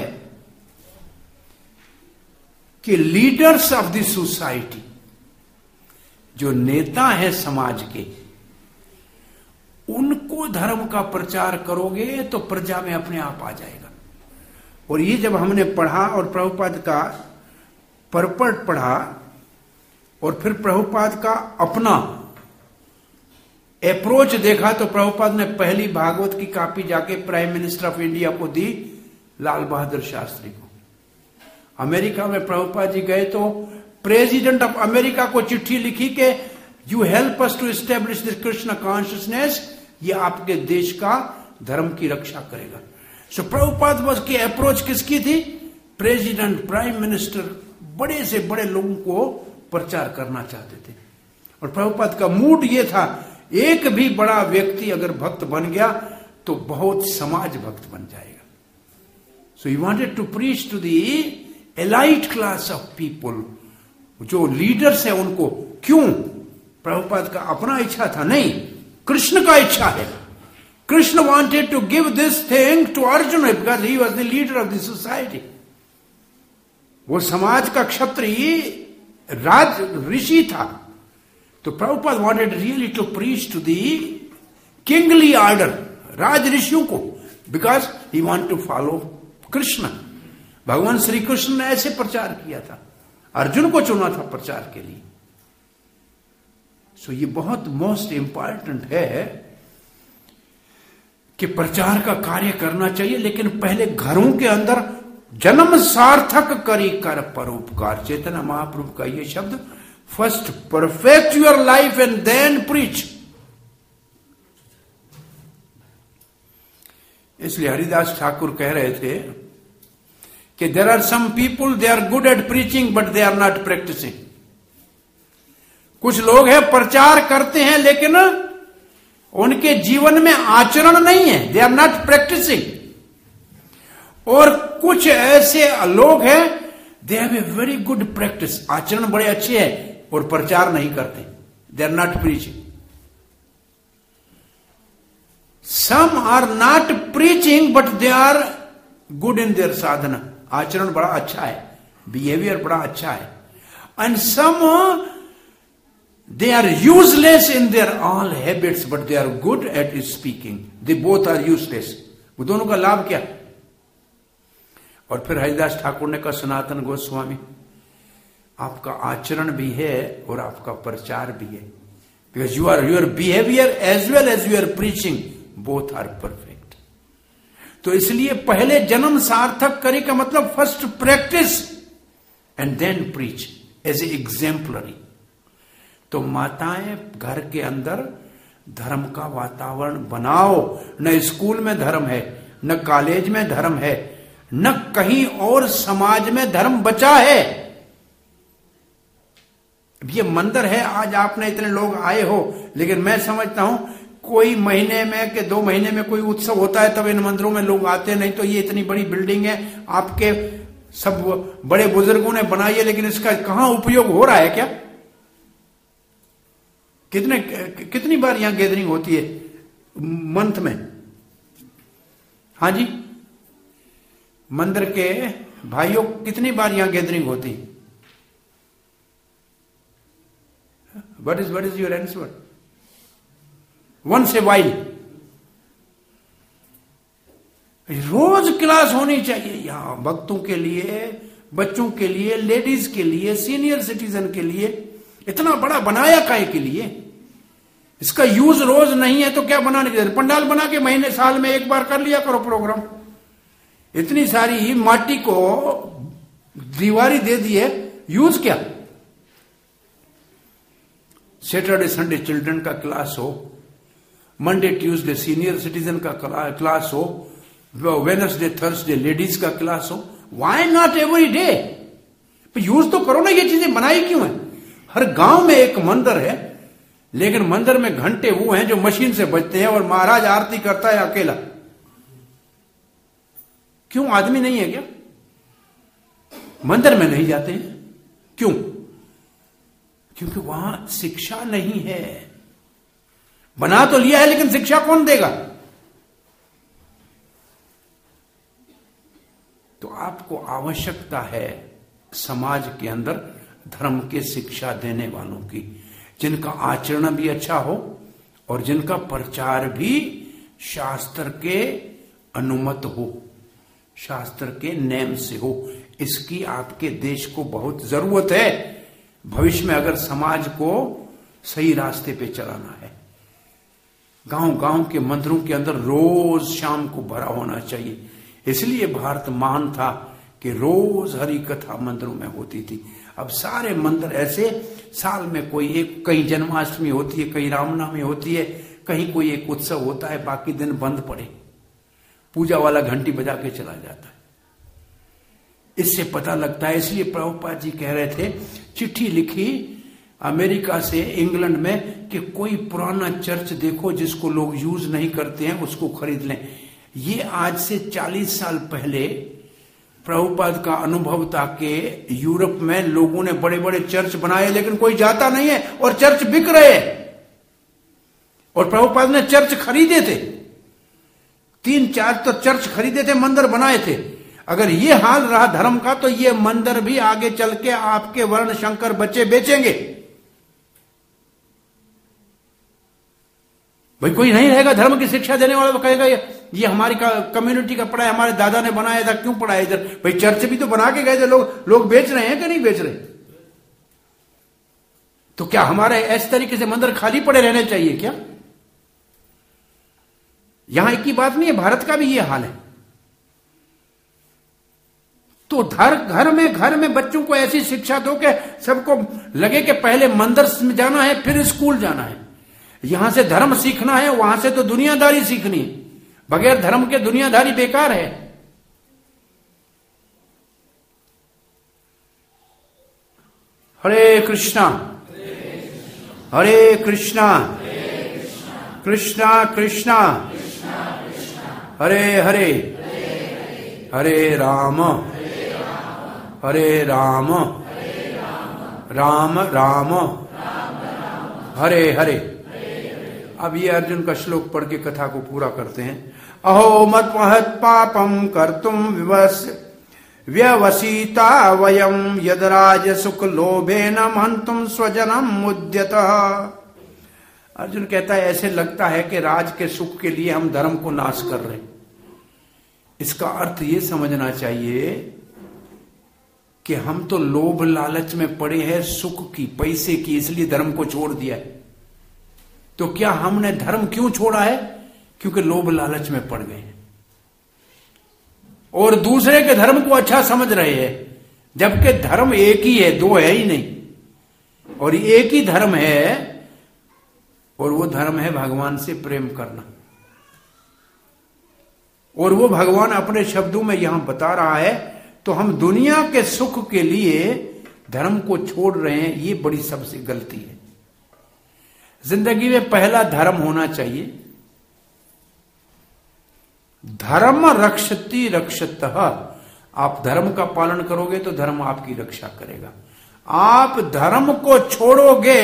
कि लीडर्स ऑफ द सोसाइटी, जो नेता है समाज के, उनको धर्म का प्रचार करोगे तो प्रजा में अपने आप आ जाएगा। और ये जब हमने पढ़ा और प्रभुपाद का परपट पढ़ा और फिर प्रभुपाद का अपना अप्रोच देखा, तो प्रभुपाद ने पहली भागवत की कॉपी जाके प्राइम मिनिस्टर ऑफ इंडिया को दी, लाल बहादुर शास्त्री को। अमेरिका में प्रभुपाद जी गए तो प्रेसिडेंट ऑफ अमेरिका को चिट्ठी लिखी कि you help us to establish this Krishna consciousness, ये आपके देश का धर्म की रक्षा करेगा। सो प्रभुपाद बस की अप्रोच किसकी थी? प्रेसिडेंट, प्राइम मिनिस्टर, बड़े से बड़े लोगों को प्रचार करना चाहते थे। और प्रभुपाद का मूड ये था, एक भी बड़ा व्यक्ति अगर भक्त बन गया तो बहुत समाज भक्त बन जाएगा। So he wanted to preach to the elite class of people जो लीडर्स है उनको। क्यों? प्रभुपाद का अपना इच्छा था? नहीं, कृष्ण का इच्छा है। Krishna wanted to give this thing to Arjuna because he was the leader of the society. वो समाज का क्षत्रिय राज ऋषि था। तो Prabhupada wanted really to preach to the kingly order, राज ऋषियों को, because he want to follow Krishna. भगवान श्री कृष्ण ने ऐसे प्रचार किया था, अर्जुन को चुना था प्रचार के लिए। सो so, ये बहुत मोस्ट इंपॉर्टेंट है कि प्रचार का कार्य करना चाहिए, लेकिन पहले घरों के अंदर जन्म सार्थक करी कर परोपकार। चैतन्य महाप्रभु का ये शब्द, first perfect your life and then preach. इसलिए हरिदास ठाकुर कह रहे थे कि there are some people they are good at preaching but they are not practising. कुछ लोग हैं प्रचार करते हैं लेकिन उनके जीवन में आचरण नहीं है, दे आर नॉट प्रैक्टिसिंग। और कुछ ऐसे लोग हैं they have a very good practice, आचरण बड़े अच्छे हैं और प्रचार नहीं करते, they are not preaching. Some are not preaching but they are good in their sadhana, आचरण बड़ा अच्छा है, बिहेवियर बड़ा अच्छा है। And some they are useless in their all habits but they are good at speaking, they both are useless। वो दोनों का लाभ क्या? और फिर हरिदास ठाकुर ने कहा, सनातन गोस्वामी आपका आचरण भी है और आपका प्रचार भी है, because you are your behavior as well as your preaching both are perfect। तो इसलिए पहले जन्म सार्थक करे का मतलब first practise and then preach as a exemplary. तो माताएं घर के अंदर धर्म का वातावरण बनाओ। न स्कूल में धर्म है, न कॉलेज में धर्म है, न कहीं और समाज में धर्म बचा है। ये मंदिर है, आज आपने इतने लोग आए हो, लेकिन मैं समझता हूं कोई महीने में के दो महीने में कोई उत्सव होता है तब इन मंदिरों में लोग आते, नहीं तो ये इतनी बड़ी बिल्डिंग है, आपके सब बड़े बुजुर्गों ने बनाई है, लेकिन इसका कहां उपयोग हो रहा है? क्या कितने कितनी बार यहां गैदरिंग होती है मंथ में? हाँ जी, मंदिर के भाइयों कितनी बार यहां गैदरिंग होती है? What is what is your answer? Once a while. रोज क्लास होनी चाहिए यहां, भक्तों के लिए, बच्चों के लिए, लेडीज के लिए, सीनियर सिटीजन के लिए। इतना बड़ा बनाया काहे के लिए? इसका यूज रोज नहीं है तो क्या बनाने के? पंडाल बना के महीने साल में एक बार कर लिया करो प्रोग्राम। इतनी सारी माटी को दीवारी दे दी है, यूज क्या? सैटरडे संडे चिल्ड्रन का क्लास हो, मंडे ट्यूसडे सीनियर सिटीजन का क्लास हो, वेडनेसडे थर्सडे लेडीज का क्लास हो। Why not every day? Use तो करो ना। ये चीजें बनाई क्यों है? हर गांव में एक मंदिर है, लेकिन मंदिर में घंटे वो हैं जो मशीन से बजते हैं और महाराज आरती करता है अकेला। क्यों? आदमी नहीं है क्या? मंदिर में नहीं जाते हैं क्यों? क्योंकि वहां शिक्षा नहीं है। बना तो लिया है लेकिन शिक्षा कौन देगा? तो आपको आवश्यकता है समाज के अंदर धर्म के शिक्षा देने वालों की, जिनका आचरण भी अच्छा हो और जिनका प्रचार भी शास्त्र के अनुमत हो, शास्त्र के नेम से हो। इसकी आपके देश को बहुत जरूरत है भविष्य में, अगर समाज को सही रास्ते पे चलाना है। गांव गांव के मंदिरों के अंदर रोज शाम को भरा होना चाहिए। इसलिए भारत महान था कि रोज हरि कथा मंदिरों में होती थी। अब सारे मंदिर ऐसे, साल में कोई एक, कहीं जन्माष्टमी होती है, कहीं रामनवमी होती है, कहीं कोई एक उत्सव होता है, बाकी दिन बंद पड़े, पूजा वाला घंटी बजा के चला जाता है। इससे पता लगता है। इसलिए प्रभुपाद जी कह रहे थे, चिट्ठी लिखी अमेरिका से इंग्लैंड में कि कोई पुराना चर्च देखो जिसको लोग यूज नहीं करते हैं, उसको खरीद लें। ये आज से चालीस साल पहले प्रभुपाद का अनुभव था कि यूरोप में लोगों ने बड़े बड़े चर्च बनाए लेकिन कोई जाता नहीं है और चर्च बिक रहे हैं। और प्रभुपाद ने चर्च खरीदे थे, तीन चार तो चर्च खरीदे थे, मंदिर बनाए थे। अगर ये हाल रहा धर्म का तो ये मंदिर भी आगे चल के आपके वर्ण शंकर बच्चे बेचेंगे। भाई कोई नहीं रहेगा धर्म की शिक्षा देने वाला, वो कहेगा ये हमारी कम्युनिटी का पढ़ा है, हमारे दादा ने बनाया था, क्यों पढ़ाया इधर। भाई चर्च भी तो बना के गए थे लोग, लोग बेच रहे हैं कि नहीं बेच रहे। तो क्या हमारे ऐसे तरीके से मंदिर खाली पड़े रहने चाहिए क्या? यहां एक ही बात नहीं है, भारत का भी ये हाल है। तो घर घर में घर में बच्चों को ऐसी शिक्षा दो कि सबको लगे कि पहले मंदिर में जाना है फिर स्कूल जाना है। यहां से धर्म सीखना है, वहां से तो दुनियादारी सीखनी है। बगैर धर्म के दुनियादारी बेकार है। हरे कृष्णा हरे कृष्णा कृष्णा कृष्णा हरे हरे हरे राम हरे राम राम राम हरे हरे। अब ये अर्जुन का श्लोक पढ़ के कथा को पूरा करते हैं। अहो मत महत पापम कर्तुम विवश व्यवसीता वयम यदराज सुख लोभे न महंतुम स्वजनम मुद्यत। अर्जुन कहता है ऐसे लगता है कि राज के सुख के लिए हम धर्म को नाश कर रहे हैं। इसका अर्थ ये समझना चाहिए कि हम तो लोभ लालच में पड़े हैं सुख की, पैसे की, इसलिए धर्म को छोड़ दिया है। तो क्या हमने धर्म क्यों छोड़ा है? क्योंकि लोभ लालच में पड़ गए हैं और दूसरे के धर्म को अच्छा समझ रहे हैं, जबकि धर्म एक ही है, दो है ही नहीं। और एक ही धर्म है और वो धर्म है भगवान से प्रेम करना। और वो भगवान अपने शब्दों में यहां बता रहा है। तो हम दुनिया के सुख के लिए धर्म को छोड़ रहे हैं, ये बड़ी सबसे गलती है। जिंदगी में पहला धर्म होना चाहिए, धर्म रक्षति रक्षतः। आप धर्म का पालन करोगे तो धर्म आपकी रक्षा करेगा। आप धर्म को छोड़ोगे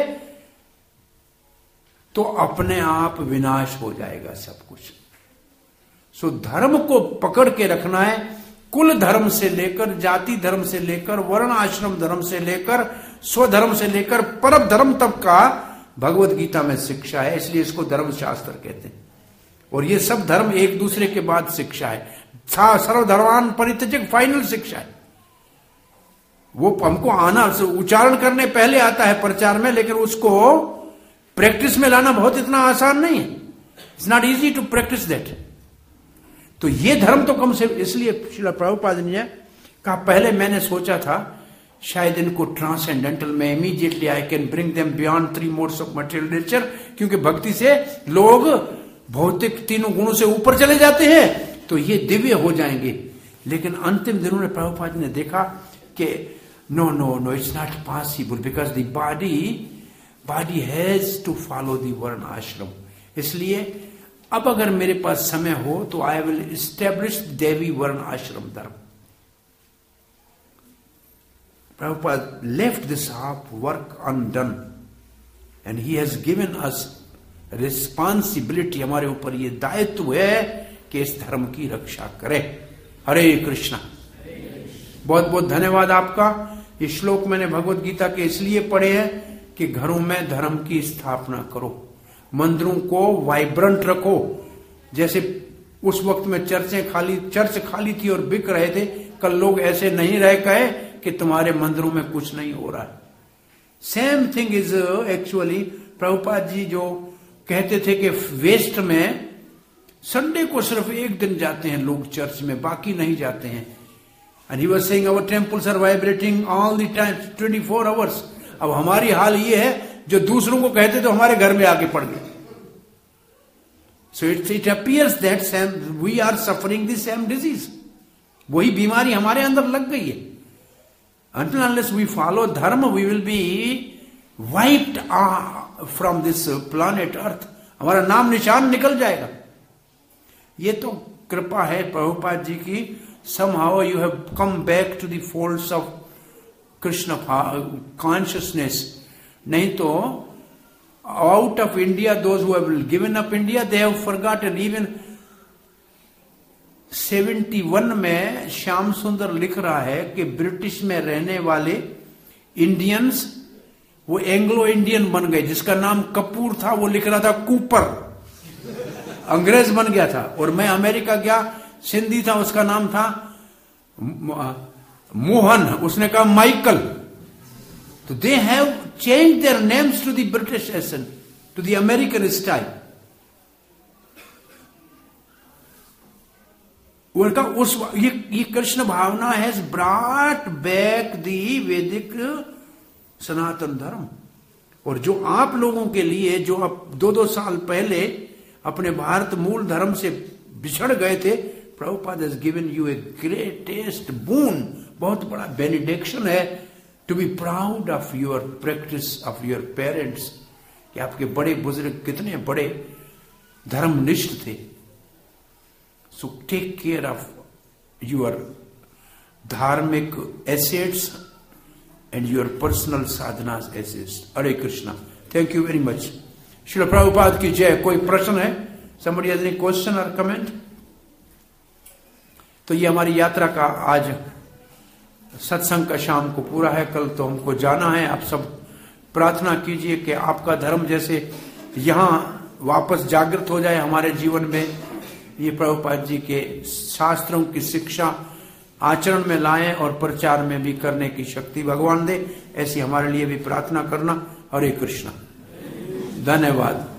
तो अपने आप विनाश हो जाएगा सब कुछ। सो धर्म को पकड़ के रखना है। कुल धर्म से लेकर, जाति धर्म से लेकर, वर्ण आश्रम धर्म से लेकर, स्वधर्म से लेकर परम धर्म तक का भगवत गीता में शिक्षा है। इसलिए इसको धर्म शास्त्र कहते हैं। और ये सब धर्म एक दूसरे के बाद शिक्षा है। सर्वधर्मान परित्यज्य फाइनल शिक्षा है। वो हमको आना, उच्चारण करने पहले आता है प्रचार में, लेकिन उसको प्रैक्टिस में लाना बहुत इतना आसान नहीं है। It's not easy to practise that. तो ये धर्म तो कम से, इसलिए श्रील प्रभुपाद ने कहा पहले मैंने सोचा था शायद इनको ट्रांसेंडेंटल में immediately I can bring them beyond three modes of material nature, क्योंकि भक्ति से लोग भौतिक तीनों गुणों से ऊपर चले जाते हैं तो ये दिव्य हो जाएंगे। लेकिन अंतिम दिनों में प्रभुपाद ने देखा कि no no no it's not possible, because the body body has to follow the varna ashram. इसलिए अब अगर मेरे पास समय हो तो आई विल एस्टेब्लिश देवी वर्ण आश्रम धर्म। Prabhupada left this half work undone and he has given us responsibility. हमारे ऊपर ये दायित्व है कि इस धर्म की रक्षा करें। हरे कृष्णा। बहुत बहुत धन्यवाद आपका। ये श्लोक मैंने भगवत गीता के इसलिए पढ़े हैं कि घरों में धर्म की स्थापना करो, मंदिरों को वाइब्रेंट रखो। जैसे उस वक्त में चर्चें खाली चर्च खाली थी और बिक रहे थे, कल लोग ऐसे नहीं रह गए कि तुम्हारे मंदिरों में कुछ नहीं हो रहा है। Same thing is actually Prabhupada ji जो कहते थे कि वेस्ट में संडे को सिर्फ एक दिन जाते हैं लोग चर्च में, बाकी नहीं जाते हैं। And he was saying our temples are vibrating all the time twenty four hours. अब हमारी हाल ये है जो दूसरों को कहते तो हमारे घर में आके पड़ गए। So it it appears that same we are suffering the same disease. वही बीमारी हमारे अंदर लग गई है। Until unless we follow dharma, we will be wiped from this planet Earth. हमारा नाम निशान निकल जाएगा। ये तो कृपा है प्रभुपाद जी की, somehow you have come back to the folds of Krishna consciousness. नहीं तो out of India, those who have given up India, they have forgotten. Even इकहत्तर में श्याम सुंदर लिख रहा है कि ब्रिटिश में रहने वाले इंडियंस वो एंग्लो इंडियन बन गए. जिसका नाम कपूर था वो लिख रहा था कूपर, अंग्रेज बन गया था. और मैं अमेरिका गया, सिंधी था, उसका नाम था मोहन, उसने कहा माइकल. तो they have change their names to the British accent, to the American style. उनका उस ये, ये Krishna bhavana has brought back the Vedic sanatan धर्म. और जो आप लोगों के लिए, जो आप दो दो साल पहले अपने भारत मूल धर्म से बिछड़ गए थे, Prabhupada has given you a greatest boon. बहुत बड़ा बेनिडिक्शन है to be proud of your practice of your parents, कि आपके बड़े बुजुर्ग कितने बड़े धर्मनिष्ठ थे. So take care of your dharmik assets and your personal sadhana's assist. Hare Krishna. Thank you very much. Srila Prabhupada की जय. कोई प्रश्न है? Somebody has any question or comment? तो ये हमारी यात्रा का आज सत्संग का शाम को पूरा है. कल तो हमको जाना है. आप सब प्रार्थना कीजिए कि आपका धर्म जैसे यहाँ वापस जागृत हो जाए हमारे जीवन में. ये प्रभुपाद जी के शास्त्रों की शिक्षा आचरण में लाएं और प्रचार में भी करने की शक्ति भगवान दे. ऐसी हमारे लिए भी प्रार्थना करना. हरे कृष्णा. धन्यवाद.